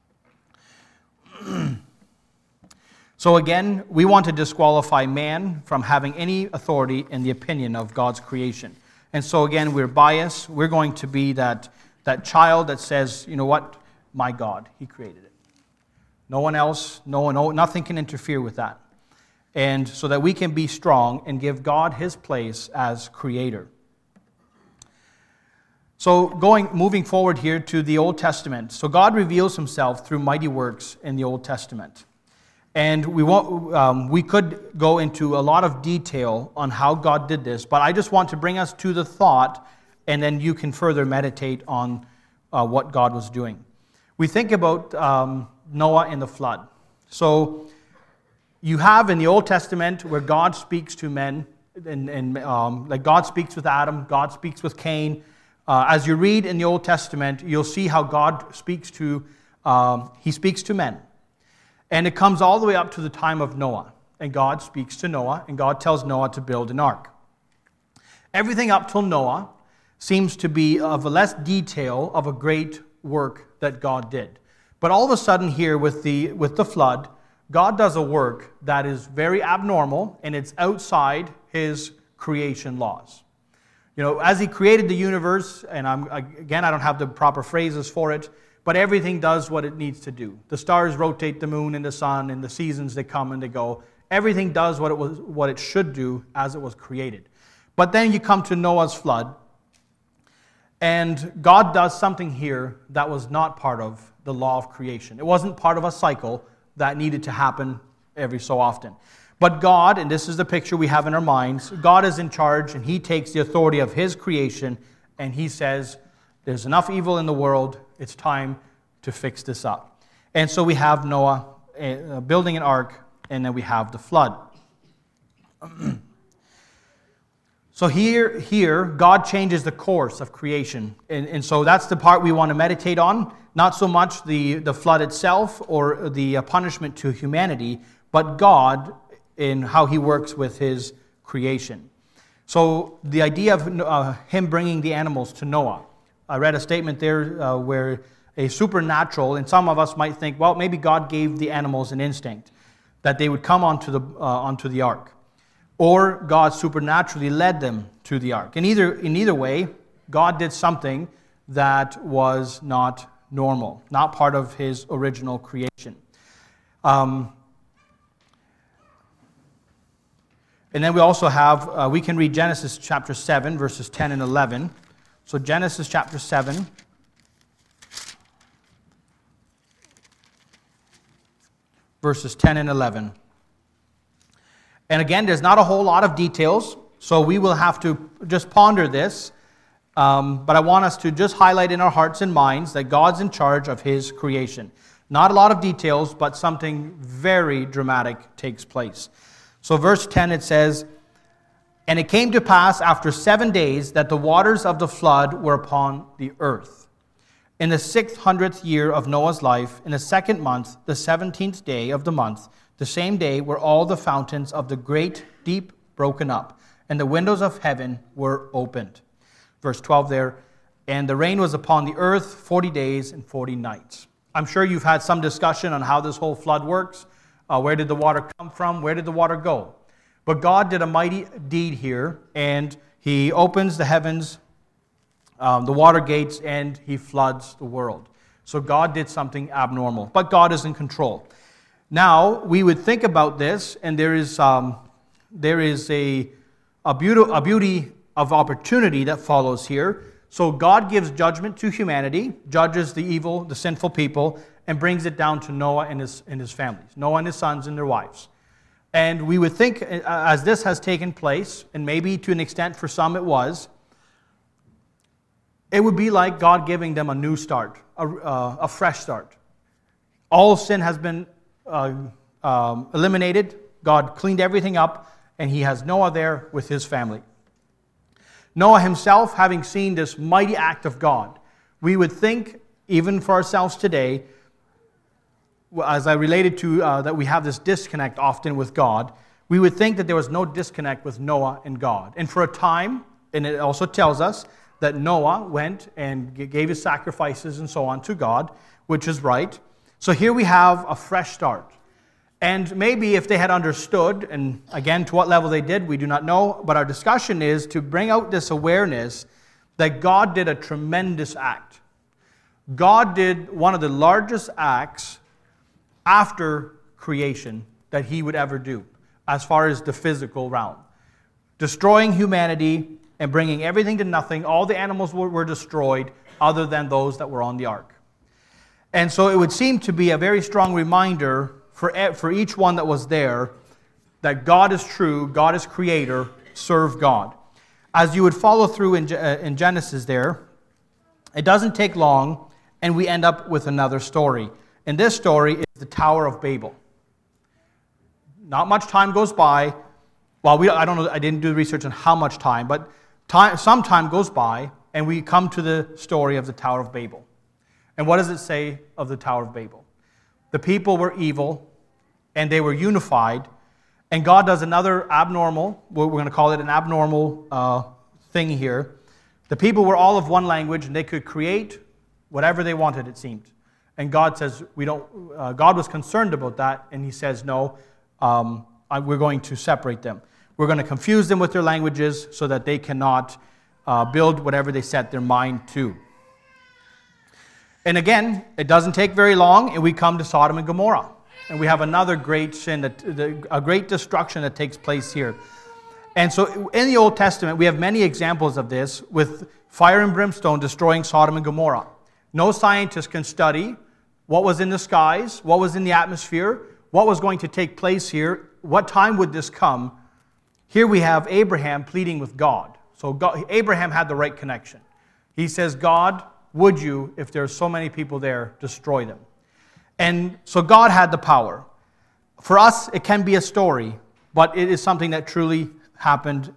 So again, we want to disqualify man from having any authority in the opinion of God's creation. And so again, we're biased. We're going to be that child that says, you know what, my God, he created it. No one else, nothing can interfere with that. And so that we can be strong and give God his place as creator. So moving forward here to the Old Testament. So God reveals himself through mighty works in the Old Testament. And we could go into a lot of detail on how God did this, but I just want to bring us to the thought, and then you can further meditate on what God was doing. We think about Noah and the flood. So you have in the Old Testament where God speaks to men, and like God speaks with Adam, God speaks with Cain. As you read in the Old Testament, you'll see how God speaks to men. And it comes all the way up to the time of Noah. And God speaks to Noah, and God tells Noah to build an ark. Everything up till Noah seems to be of a less detail of a great work that God did. But all of a sudden here with the flood, God does a work that is very abnormal, and it's outside his creation laws. You know, as he created the universe, and I don't have the proper phrases for it, but everything does what it needs to do. The stars rotate the moon and the sun, and the seasons, they come and they go. Everything does what it should do as it was created. But then you come to Noah's flood, and God does something here that was not part of the law of creation. It wasn't part of a cycle that needed to happen every so often. But God, and this is the picture we have in our minds, God is in charge, and he takes the authority of his creation, and he says, there's enough evil in the world, it's time to fix this up. And so we have Noah building an ark, and then we have the flood. So here, God changes the course of creation. And so that's the part we want to meditate on. Not so much the flood itself or the punishment to humanity, but God in how he works with his creation. So the idea of him bringing the animals to Noah. I read a statement there where a supernatural, and some of us might think, well, maybe God gave the animals an instinct that they would come onto the ark. Or God supernaturally led them to the ark. In either way, God did something that was not normal, not part of his original creation. And then we also have, we can read Genesis chapter 7, verses 10 and 11. So Genesis chapter 7. verses 10 and 11. And again, there's not a whole lot of details, so we will have to just ponder this. But I want us to just highlight in our hearts and minds that God's in charge of His creation. Not a lot of details, but something very dramatic takes place. So verse 10, it says, "And it came to pass after 7 days that the waters of the flood were upon the earth. In the 600th year of Noah's life, in the 2nd month, the 17th day of the month, the same day were all the fountains of the great deep broken up, and the windows of heaven were opened." Verse 12 there, "And the rain was upon the earth 40 days and 40 nights." I'm sure you've had some discussion on how this whole flood works. Where did the water come from? Where did the water go? But God did a mighty deed here, and He opens the heavens, the water gates, and He floods the world. So God did something abnormal, but God is in control. Now, we would think about this, and there is a beauty of opportunity that follows here. So God gives judgment to humanity, judges the evil, the sinful people, and brings it down to Noah and his families, Noah and his sons and their wives. And we would think, as this has taken place, and maybe to an extent for some it was, it would be like God giving them a new start, a fresh start. All sin has been eliminated. God cleaned everything up, and He has Noah there with his family. Noah himself, having seen this mighty act of God, we would think, even for ourselves today, as I related to that we have this disconnect often with God, we would think that there was no disconnect with Noah and God. And for a time, and it also tells us that Noah went and gave his sacrifices and so on to God, which is right. So here we have a fresh start. And maybe if they had understood, and again, to what level they did, we do not know, but our discussion is to bring out this awareness that God did a tremendous act. God did one of the largest acts after creation that He would ever do, as far as the physical realm. Destroying humanity and bringing everything to nothing. All the animals were destroyed other than those that were on the ark. And so it would seem to be a very strong reminder for each one that was there, that God is true, God is creator, serve God. As you would follow through in Genesis there, it doesn't take long, and we end up with another story. And this story is the Tower of Babel. Not much time goes by. Well, I don't know, I didn't do research on how much time, but some time goes by, and we come to the story of the Tower of Babel. And what does it say of the Tower of Babel? The people were evil, and they were unified, and God does another abnormal, we're going to call it an abnormal thing here. The people were all of one language, and they could create whatever they wanted, it seemed. And God says, God was concerned about that, and He says, no, we're going to separate them. We're going to confuse them with their languages so that they cannot build whatever they set their mind to. And again, it doesn't take very long, and we come to Sodom and Gomorrah. And we have another great sin, a great destruction that takes place here. And so in the Old Testament, we have many examples of this, with fire and brimstone destroying Sodom and Gomorrah. No scientist can study what was in the skies, what was in the atmosphere, what was going to take place here, what time would this come. Here we have Abraham pleading with God. So Abraham had the right connection. He says, God, would you, if there are so many people there, destroy them? And so God had the power. For us, it can be a story, but it is something that truly happened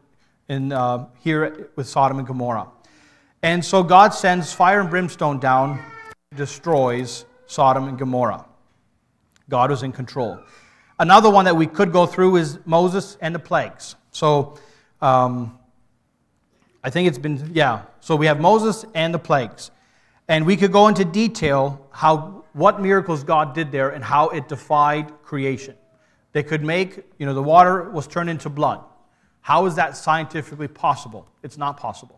here with Sodom and Gomorrah. And so God sends fire and brimstone down, destroys Sodom and Gomorrah. God was in control. Another one that we could go through is Moses and the plagues. So I think it's been, So we have Moses and the plagues. And we could go into detail what miracles God did there and how it defied creation. They could make, the water was turned into blood. How is that scientifically possible? It's not possible.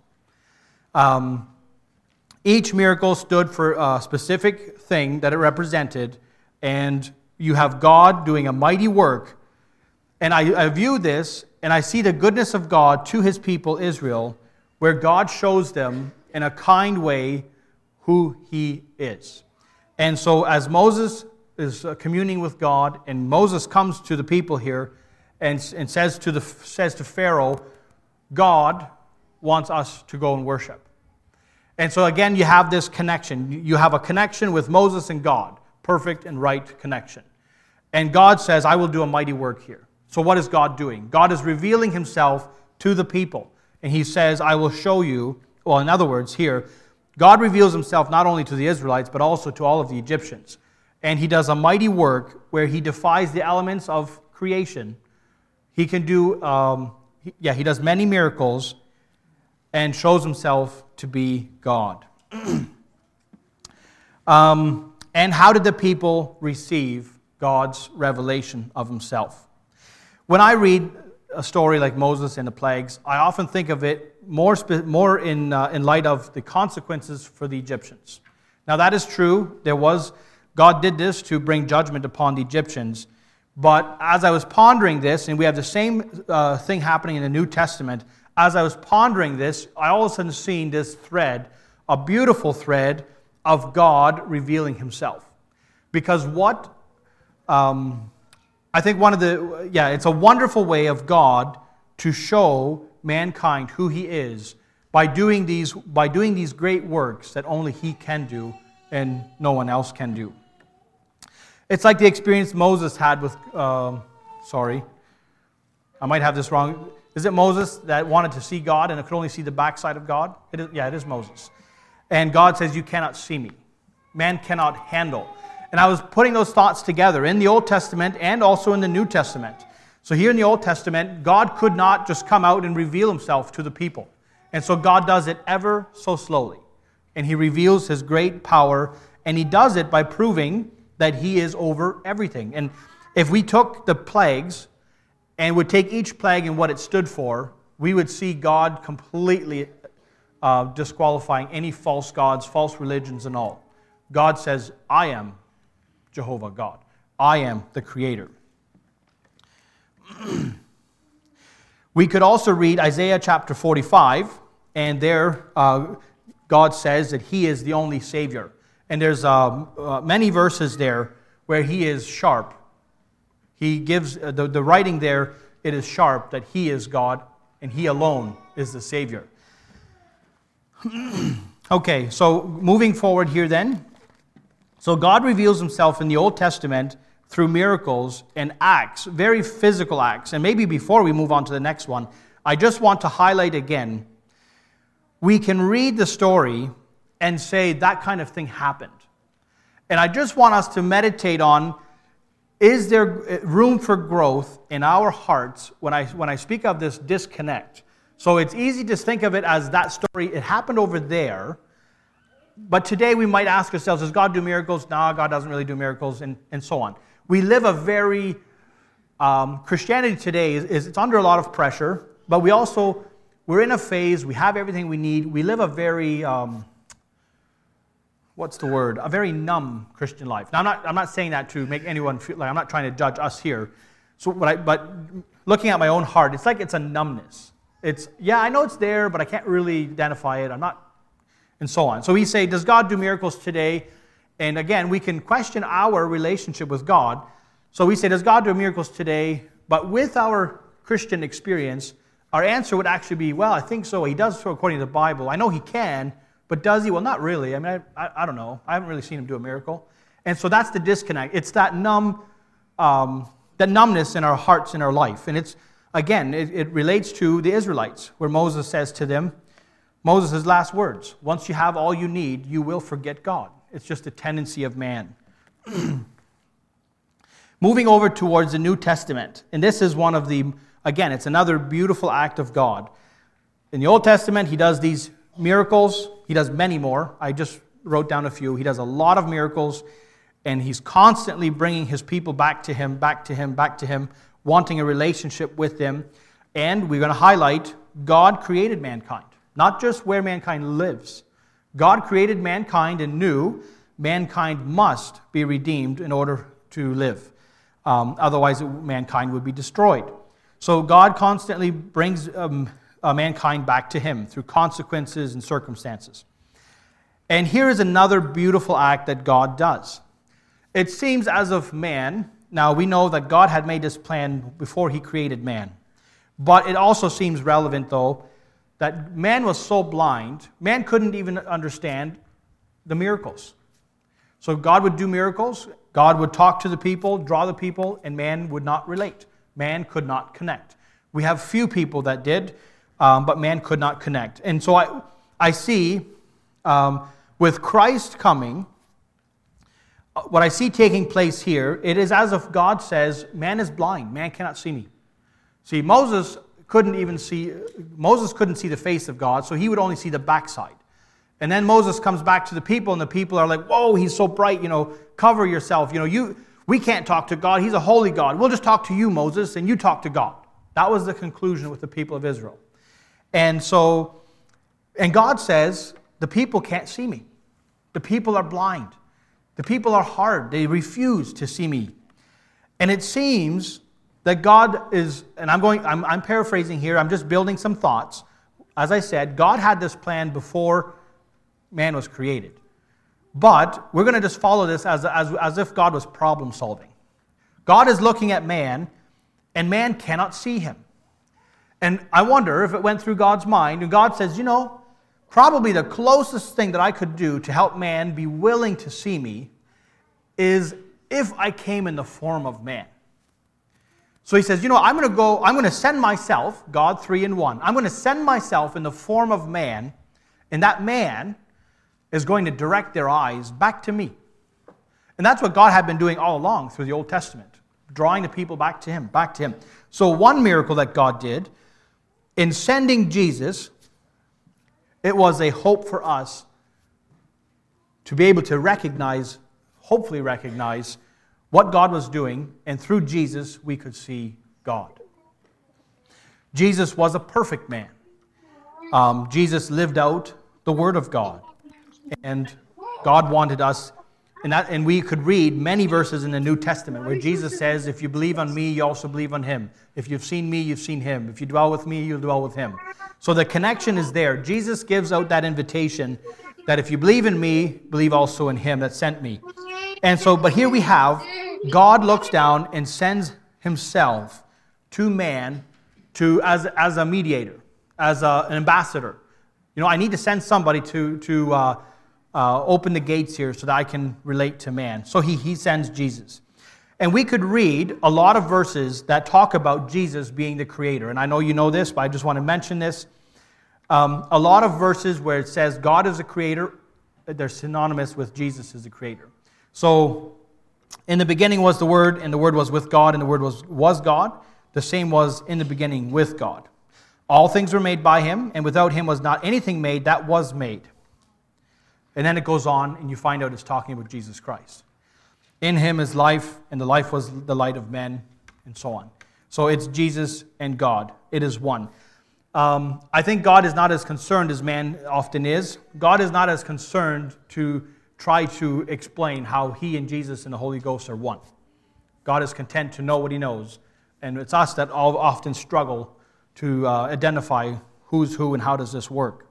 Each miracle stood for a specific thing that it represented, and you have God doing a mighty work. And I view this, and I see the goodness of God to His people, Israel, where God shows them in a kind way who He is. And so as Moses is communing with God, and Moses comes to the people here and says to Pharaoh, God wants us to go and worship. And so again, you have this connection. You have a connection with Moses and God, perfect and right connection. And God says, I will do a mighty work here. So what is God doing? God is revealing himself to the people. And he says, I will show you, well, in other words, here, God reveals himself not only to the Israelites, but also to all of the Egyptians. And he does a mighty work where he defies the elements of creation. He can do, he does many miracles and shows himself to be God. And how did the people receive God's revelation of himself? When I read a story like Moses and the plagues, I often think of it more in light of the consequences for the Egyptians. Now that is true. God did this to bring judgment upon the Egyptians. But as I was pondering this, and we have the same thing happening in the New Testament, as I was pondering this, I all of a sudden seen this thread, a beautiful thread of God revealing himself. Because I think it's a wonderful way of God to show mankind who he is by doing these great works that only he can do and no one else can do. It's like the experience Moses had with, I might have this wrong. Is it Moses that wanted to see God and could only see the backside of God? It is Moses. And God says, you cannot see me. Man cannot handle. And I was putting those thoughts together in the Old Testament and also in the New Testament. So here in the Old Testament, God could not just come out and reveal himself to the people. And so God does it ever so slowly. And he reveals his great power, and he does it by proving that he is over everything. And if we took the plagues and would take each plague and what it stood for, we would see God completely disqualifying any false gods, false religions and all. God says, I am Jehovah God. I am the Creator. We could also read Isaiah chapter 45, and there God says that he is the only Savior. And there's many verses there where he is sharp. He gives the writing there, it is sharp that he is God and he alone is the Savior. Okay, so moving forward here then. So God reveals himself in the Old Testament through miracles and acts, very physical acts. And maybe before we move on to the next one, I just want to highlight again, we can read the story and say that kind of thing happened. And I just want us to meditate on, is there room for growth in our hearts when I speak of this disconnect? So it's easy to think of it as that story, it happened over there. But today we might ask ourselves, does God do miracles? No, God doesn't really do miracles, and so on. We live a very, Christianity today it's under a lot of pressure, but we're in a phase, we have everything we need. We live a very, a very numb Christian life. Now, I'm not saying that to make anyone feel like, I'm not trying to judge us here. But looking at my own heart, it's like it's a numbness. I know it's there, but I can't really identify it. And so on. So we say, does God do miracles today? And again, we can question our relationship with God. So we say, does God do miracles today? But with our Christian experience, our answer would actually be, well, I think so. He does so according to the Bible. I know he can, but does he? Well, not really. I mean, I don't know. I haven't really seen him do a miracle. And so that's the disconnect. It's that numbness in our hearts, in our life. And it's, again, it relates to the Israelites, where Moses says to them, Moses' last words, once you have all you need, you will forget God. It's just a tendency of man. Moving over towards the New Testament, and this is one of the, again, it's another beautiful act of God. In the Old Testament, he does these miracles. He does many more. I just wrote down a few. He does a lot of miracles, and he's constantly bringing his people back to him, wanting a relationship with them. And we're going to highlight God created mankind. Not just where mankind lives. God created mankind and knew mankind must be redeemed in order to live. Otherwise, mankind would be destroyed. So God constantly brings mankind back to him through consequences and circumstances. And here is another beautiful act that God does. It seems as if man, now we know that God had made this plan before he created man, but it also seems relevant, though, that man was so blind, man couldn't even understand the miracles. So God would do miracles, God would talk to the people, draw the people, and man would not relate. Man could not connect. We have few people that did, but man could not connect. And so I see with Christ coming, what I see taking place here, it is as if God says, man is blind, man cannot see me. See, Moses couldn't see the face of God, so he would only see the backside. And then Moses comes back to the people, and the people are like, whoa, he's so bright, cover yourself. We can't talk to God, he's a holy God. We'll just talk to you, Moses, and you talk to God. That was the conclusion with the people of Israel. And God says, the people can't see me. The people are blind. The people are hard. They refuse to see me. And it seems that God is, and I'm paraphrasing here, I'm just building some thoughts. As I said, God had this plan before man was created. But we're going to just follow this as if God was problem solving. God is looking at man, and man cannot see him. And I wonder if it went through God's mind, and God says, probably the closest thing that I could do to help man be willing to see me is if I came in the form of man. So he says, I'm going to send myself, God 3 in 1, I'm going to send myself in the form of man, and that man is going to direct their eyes back to me. And that's what God had been doing all along through the Old Testament, drawing the people back to him. So one miracle that God did, in sending Jesus, it was a hope for us to be able to hopefully recognize what God was doing, and through Jesus we could see God. Jesus was a perfect man. Jesus lived out the Word of God, and God wanted us, and we could read many verses in the New Testament where Jesus says, if you believe on me, you also believe on him. If you've seen me, you've seen him. If you dwell with me, you'll dwell with him. So the connection is there. Jesus gives out that invitation that if you believe in me, believe also in him that sent me. And so, but here we have, God looks down and sends himself to man as a mediator, as an ambassador. I need to send somebody to open the gates here so that I can relate to man. So he sends Jesus. And we could read a lot of verses that talk about Jesus being the creator. And I know you know this, but I just want to mention this. A lot of verses where it says God is a creator, they're synonymous with Jesus as the creator. So, in the beginning was the Word, and the Word was with God, and the Word was God. The same was in the beginning with God. All things were made by him, and without him was not anything made that was made. And then it goes on, and you find out it's talking about Jesus Christ. In him is life, and the life was the light of men, and so on. So it's Jesus and God. It is one. I think God is not as concerned as man often is. God is not as concerned to try to explain how he and Jesus and the Holy Ghost are one. God is content to know what he knows. And it's us that often struggle to identify who's who and how does this work.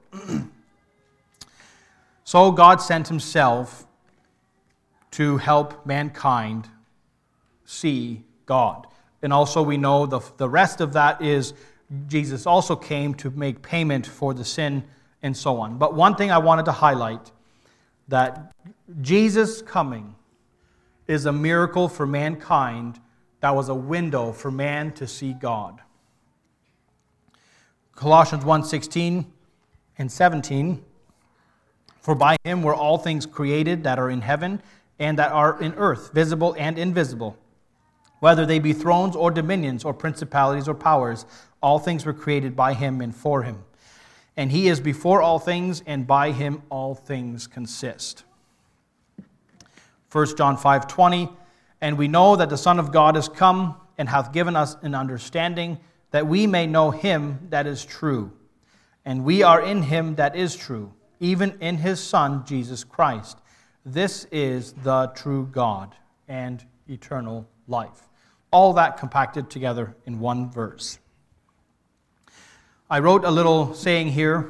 So God sent himself to help mankind see God. And also we know the rest of that is Jesus also came to make payment for the sin and so on. But one thing I wanted to highlight, that Jesus coming is a miracle for mankind that was a window for man to see God. Colossians 1:16 and 17, for by him were all things created that are in heaven and that are in earth, visible and invisible. Whether they be thrones or dominions or principalities or powers, all things were created by him and for him. And he is before all things, and by him all things consist. 1 John 5:20, and we know that the Son of God is come and hath given us an understanding that we may know him that is true. And we are in him that is true, even in his Son, Jesus Christ. This is the true God and eternal life. All that compacted together in one verse. I wrote a little saying here.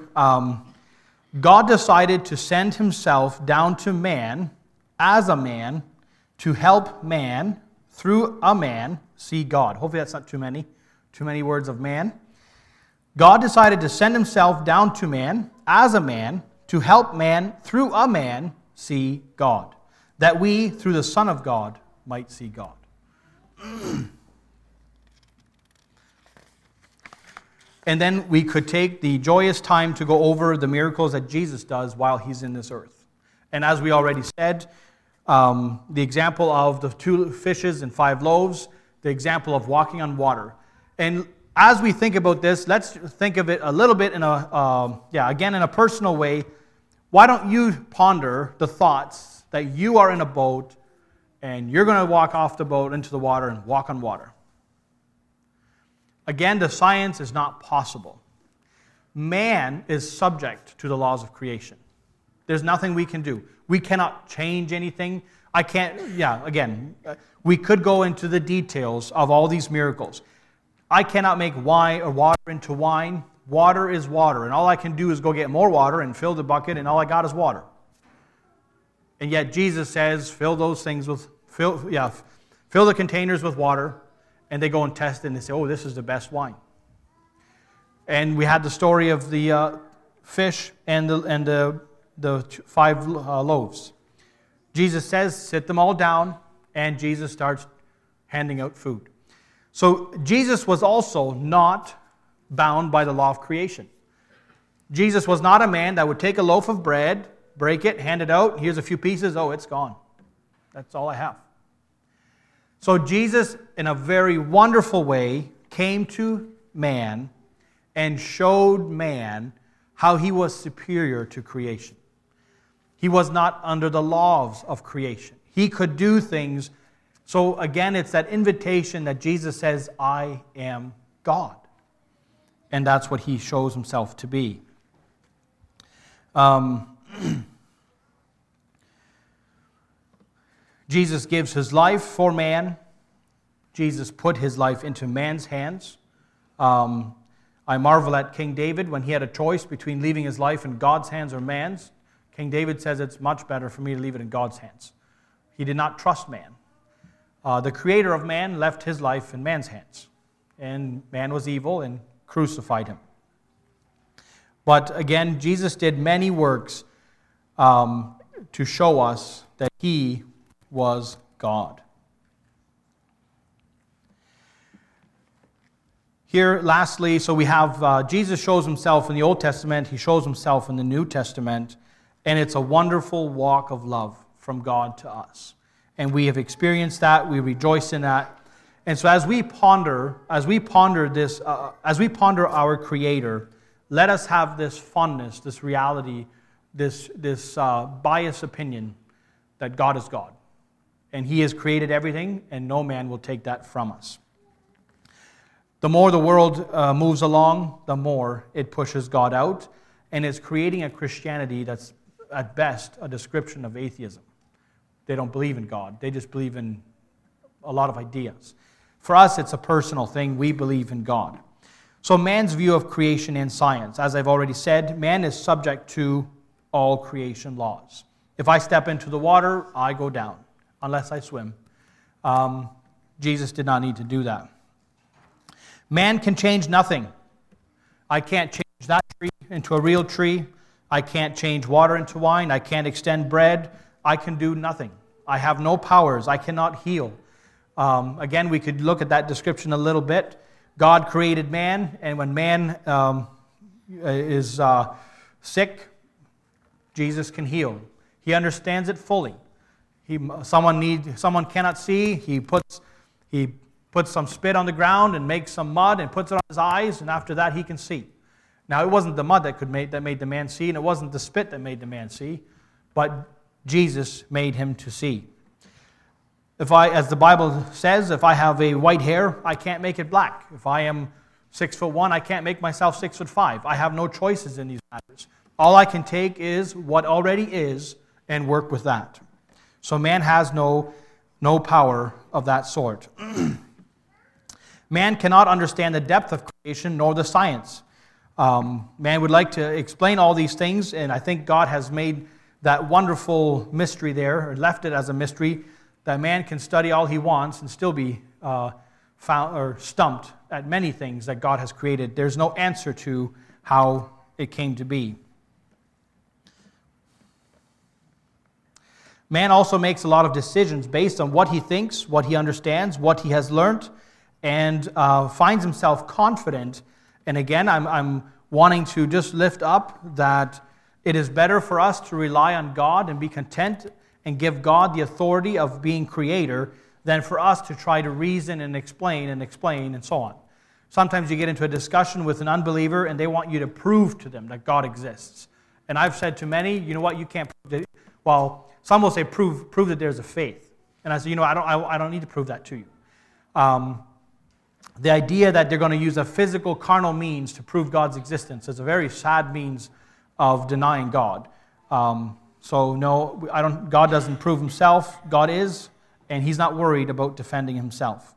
God decided to send himself down to man, as a man, to help man, through a man, see God. Hopefully that's not too many words of man. God decided to send himself down to man, as a man, to help man, through a man, see God. That we, through the Son of God, might see God. And then we could take the joyous time to go over the miracles that Jesus does while he's in this earth. And as we already said, the example of the 2 fishes and 5 loaves, the example of walking on water. And as we think about this, let's think of it a little bit in a personal way. Why don't you ponder the thoughts that you are in a boat and you're going to walk off the boat into the water and walk on water? Again, the science is not possible. Man is subject to the laws of creation. There's nothing we can do. We cannot change anything. We could go into the details of all these miracles. I cannot make wine or water into wine. Water is water, and all I can do is go get more water and fill the bucket, and all I got is water. And yet Jesus says, fill the containers with water. And they go and test it, and they say, oh, this is the best wine. And we had the story of the fish and the 5 loaves. Jesus says, sit them all down, and Jesus starts handing out food. So Jesus was also not bound by the law of creation. Jesus was not a man that would take a loaf of bread, break it, hand it out, here's a few pieces, oh, it's gone. That's all I have. So Jesus, in a very wonderful way, came to man and showed man how he was superior to creation. He was not under the laws of creation. He could do things. So again, it's that invitation that Jesus says, I am God. And that's what he shows himself to be. Jesus gives his life for man. Jesus put his life into man's hands. I marvel at King David when he had a choice between leaving his life in God's hands or man's. King David says it's much better for me to leave it in God's hands. He did not trust man. The creator of man left his life in man's hands. And man was evil and crucified him. But again, Jesus did many works to show us that he was God. Here, lastly, so we have Jesus shows himself in the Old Testament, he shows himself in the New Testament, and it's a wonderful walk of love from God to us. And we have experienced that, we rejoice in that. And so as we ponder this, as we ponder our Creator, let us have this fondness, this reality, this biased opinion that God is God. And he has created everything, and no man will take that from us. The more the world moves along, the more it pushes God out, and it's creating a Christianity that's, at best, a description of atheism. They don't believe in God. They just believe in a lot of ideas. For us, it's a personal thing. We believe in God. So man's view of creation and science, as I've already said, man is subject to all creation laws. If I step into the water, I go down, unless I swim. Jesus did not need to do that. Man can change nothing. I can't change that tree into a real tree. I can't change water into wine. I can't extend bread. I can do nothing. I have no powers. I cannot heal. Again, we could look at that description a little bit. God created man, and when man is sick, Jesus can heal. He understands it fully. Someone cannot see. He puts some spit on the ground and makes some mud and puts it on his eyes, and after that he can see. Now, it wasn't the mud that made the man see, and it wasn't the spit that made the man see, but Jesus made him to see. As the Bible says, if I have a white hair, I can't make it black. If I am 6'1", I can't make myself 6'5". I have no choices in these matters. All I can take is what already is and work with that. So man has no power of that sort. Man cannot understand the depth of creation nor the science. Man would like to explain all these things, and I think God has made that wonderful mystery there, or left it as a mystery, that man can study all he wants and still be found or stumped at many things that God has created. There's no answer to how it came to be. Man also makes a lot of decisions based on what he thinks, what he understands, what he has learned, and finds himself confident. And again, I'm wanting to just lift up that it is better for us to rely on God and be content and give God the authority of being creator than for us to try to reason and explain and so on. Sometimes you get into a discussion with an unbeliever and they want you to prove to them that God exists. And I've said to many, you know what, you can't prove that. Well, some will say prove that there's a faith. And I say, I don't need to prove that to you. The idea that they're going to use a physical, carnal means to prove God's existence is a very sad means of denying God. So no, God doesn't prove himself. God is, and he's not worried about defending himself.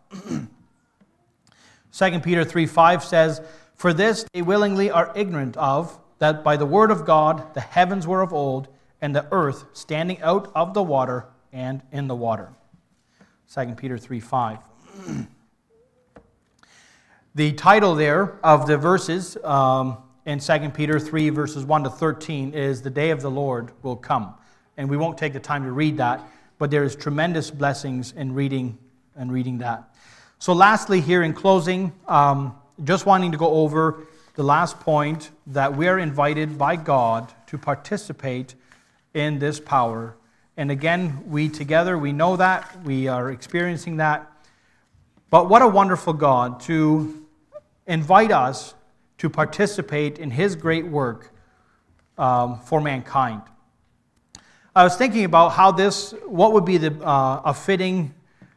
2 Peter 3:5 says, "For this they willingly are ignorant of, that by the word of God the heavens were of old, and the earth standing out of the water and in the water." 2 Peter 3:5. The title there of the verses in 2 Peter 3, verses 1 to 13 is "The Day of the Lord Will Come." And we won't take the time to read that, but there is tremendous blessings in reading that. So lastly, here in closing, just wanting to go over the last point, that we are invited by God to participate in this power. And again, we together, we know that, we are experiencing that. But what a wonderful God to invite us to participate in his great work for mankind. I was thinking about what would be a fitting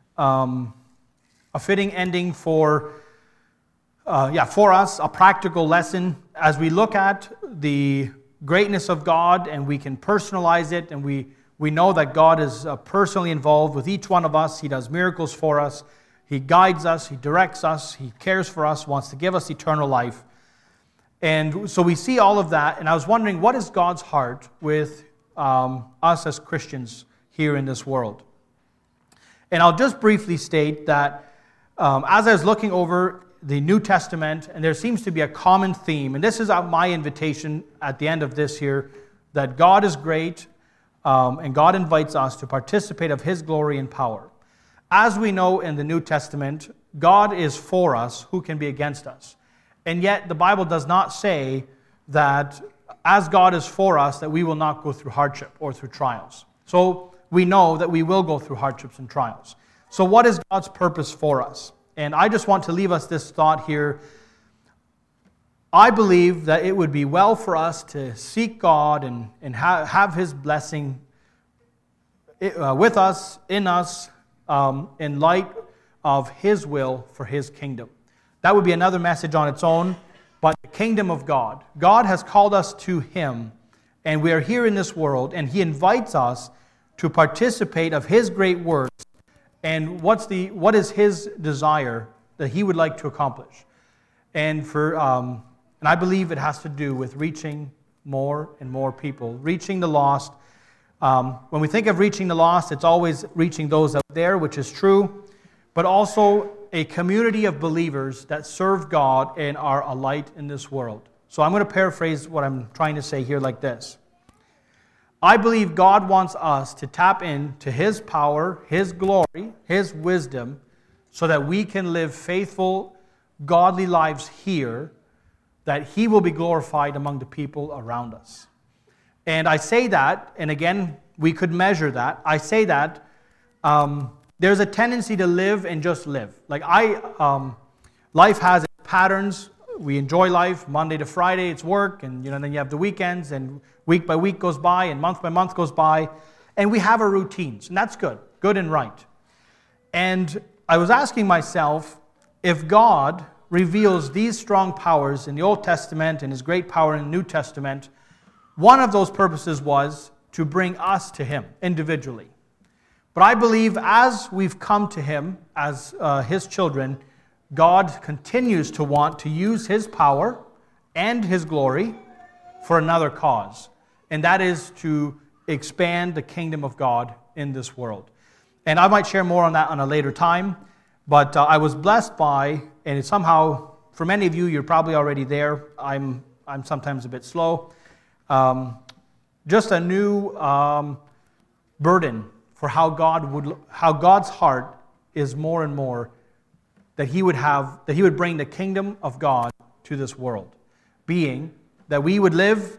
ending for us, a practical lesson as we look at the greatness of God and we can personalize it, and we know that God is personally involved with each one of us. He does miracles for us. He guides us. He directs us. He cares for us, wants to give us eternal life. And so we see all of that, and I was wondering, what is God's heart with us as Christians here in this world? And I'll just briefly state that as I was looking over the New Testament, and there seems to be a common theme, and this is my invitation at the end of this here, that God is great, and God invites us to participate of his glory and power. As we know in the New Testament, God is for us. Who can be against us? And yet the Bible does not say that as God is for us, that we will not go through hardship or through trials. So we know that we will go through hardships and trials. So what is God's purpose for us? And I just want to leave us this thought here. I believe that it would be well for us to seek God and have his blessing with us, in us, in light of his will for his kingdom. That would be another message on its own, but the kingdom of God. God has called us to him, and we are here in this world, and he invites us to participate of his great works. And what is his desire that he would like to accomplish? And I believe it has to do with reaching more and more people, reaching the lost. When we think of reaching the lost, it's always reaching those out there, which is true, but also a community of believers that serve God and are a light in this world. So I'm going to paraphrase what I'm trying to say here like this. I believe God wants us to tap into his power, his glory, his wisdom, so that we can live faithful, godly lives here, that he will be glorified among the people around us. And I say that, and again, we could measure that. I say that there's a tendency to live and just live. Like life has its patterns. We enjoy life. Monday to Friday, it's work, and then you have the weekends, and week by week goes by, and month by month goes by, and we have our routines, and that's good and right. And I was asking myself, if God reveals these strong powers in the Old Testament and his great power in the New Testament, one of those purposes was to bring us to him individually. But I believe as we've come to him as his children, God continues to want to use his power and his glory for another cause, and that is to expand the kingdom of God in this world. And I might share more on that on a later time. But I was blessed by, and it somehow, for many of you, you're probably already there. I'm sometimes a bit slow. Just a new burden for how God's heart is more and more that He would bring the kingdom of God to this world, being that we would live.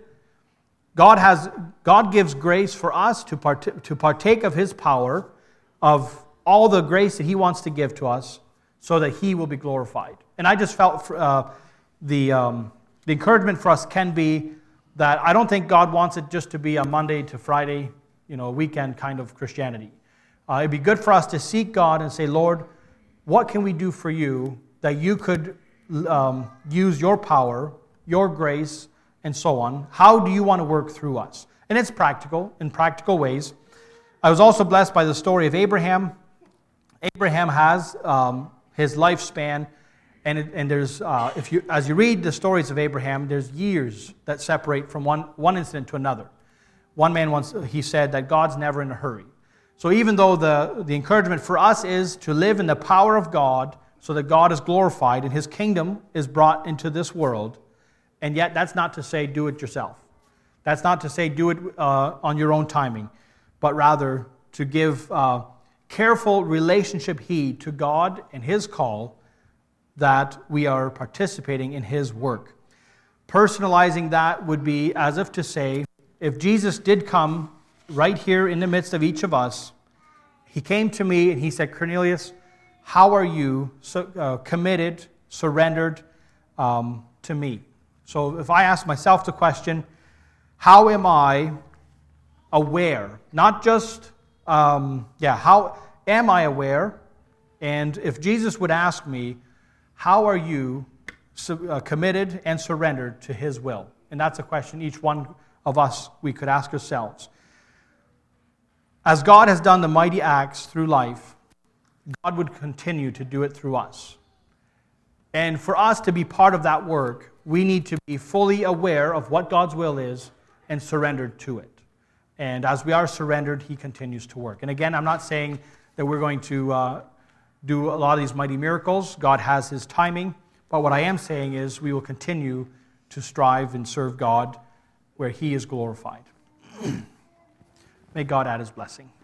God gives grace for us to partake of His power, of all the grace that He wants to give to us, so that He will be glorified. And I just felt the encouragement for us can be that I don't think God wants it just to be a Monday to Friday, weekend kind of Christianity. It'd be good for us to seek God and say, Lord, what can we do for you that you could use your power, your grace, and so on? How do you want to work through us? And it's practical, in practical ways. I was also blessed by the story of Abraham. Abraham has his lifespan, and there's as you read the stories of Abraham, there's years that separate from one incident to another. One man once he said that God's never in a hurry. So even though the encouragement for us is to live in the power of God, so that God is glorified and His kingdom is brought into this world, and yet that's not to say do it yourself. That's not to say do it on your own timing, but rather to give careful relationship heed to God and His call, that we are participating in His work. Personalizing that would be as if to say, if Jesus did come right here in the midst of each of us, He came to me and He said, Cornelius, how are you committed, surrendered to me? So if I ask myself the question, how am I aware? Not just, how am I aware? And if Jesus would ask me, how are you committed and surrendered to His will? And that's a question each one of us we could ask ourselves. As God has done the mighty acts through life, God would continue to do it through us. And for us to be part of that work, we need to be fully aware of what God's will is and surrendered to it. And as we are surrendered, He continues to work. And again, I'm not saying that we're going to do a lot of these mighty miracles. God has His timing. But what I am saying is we will continue to strive and serve God where He is glorified. May God add His blessing.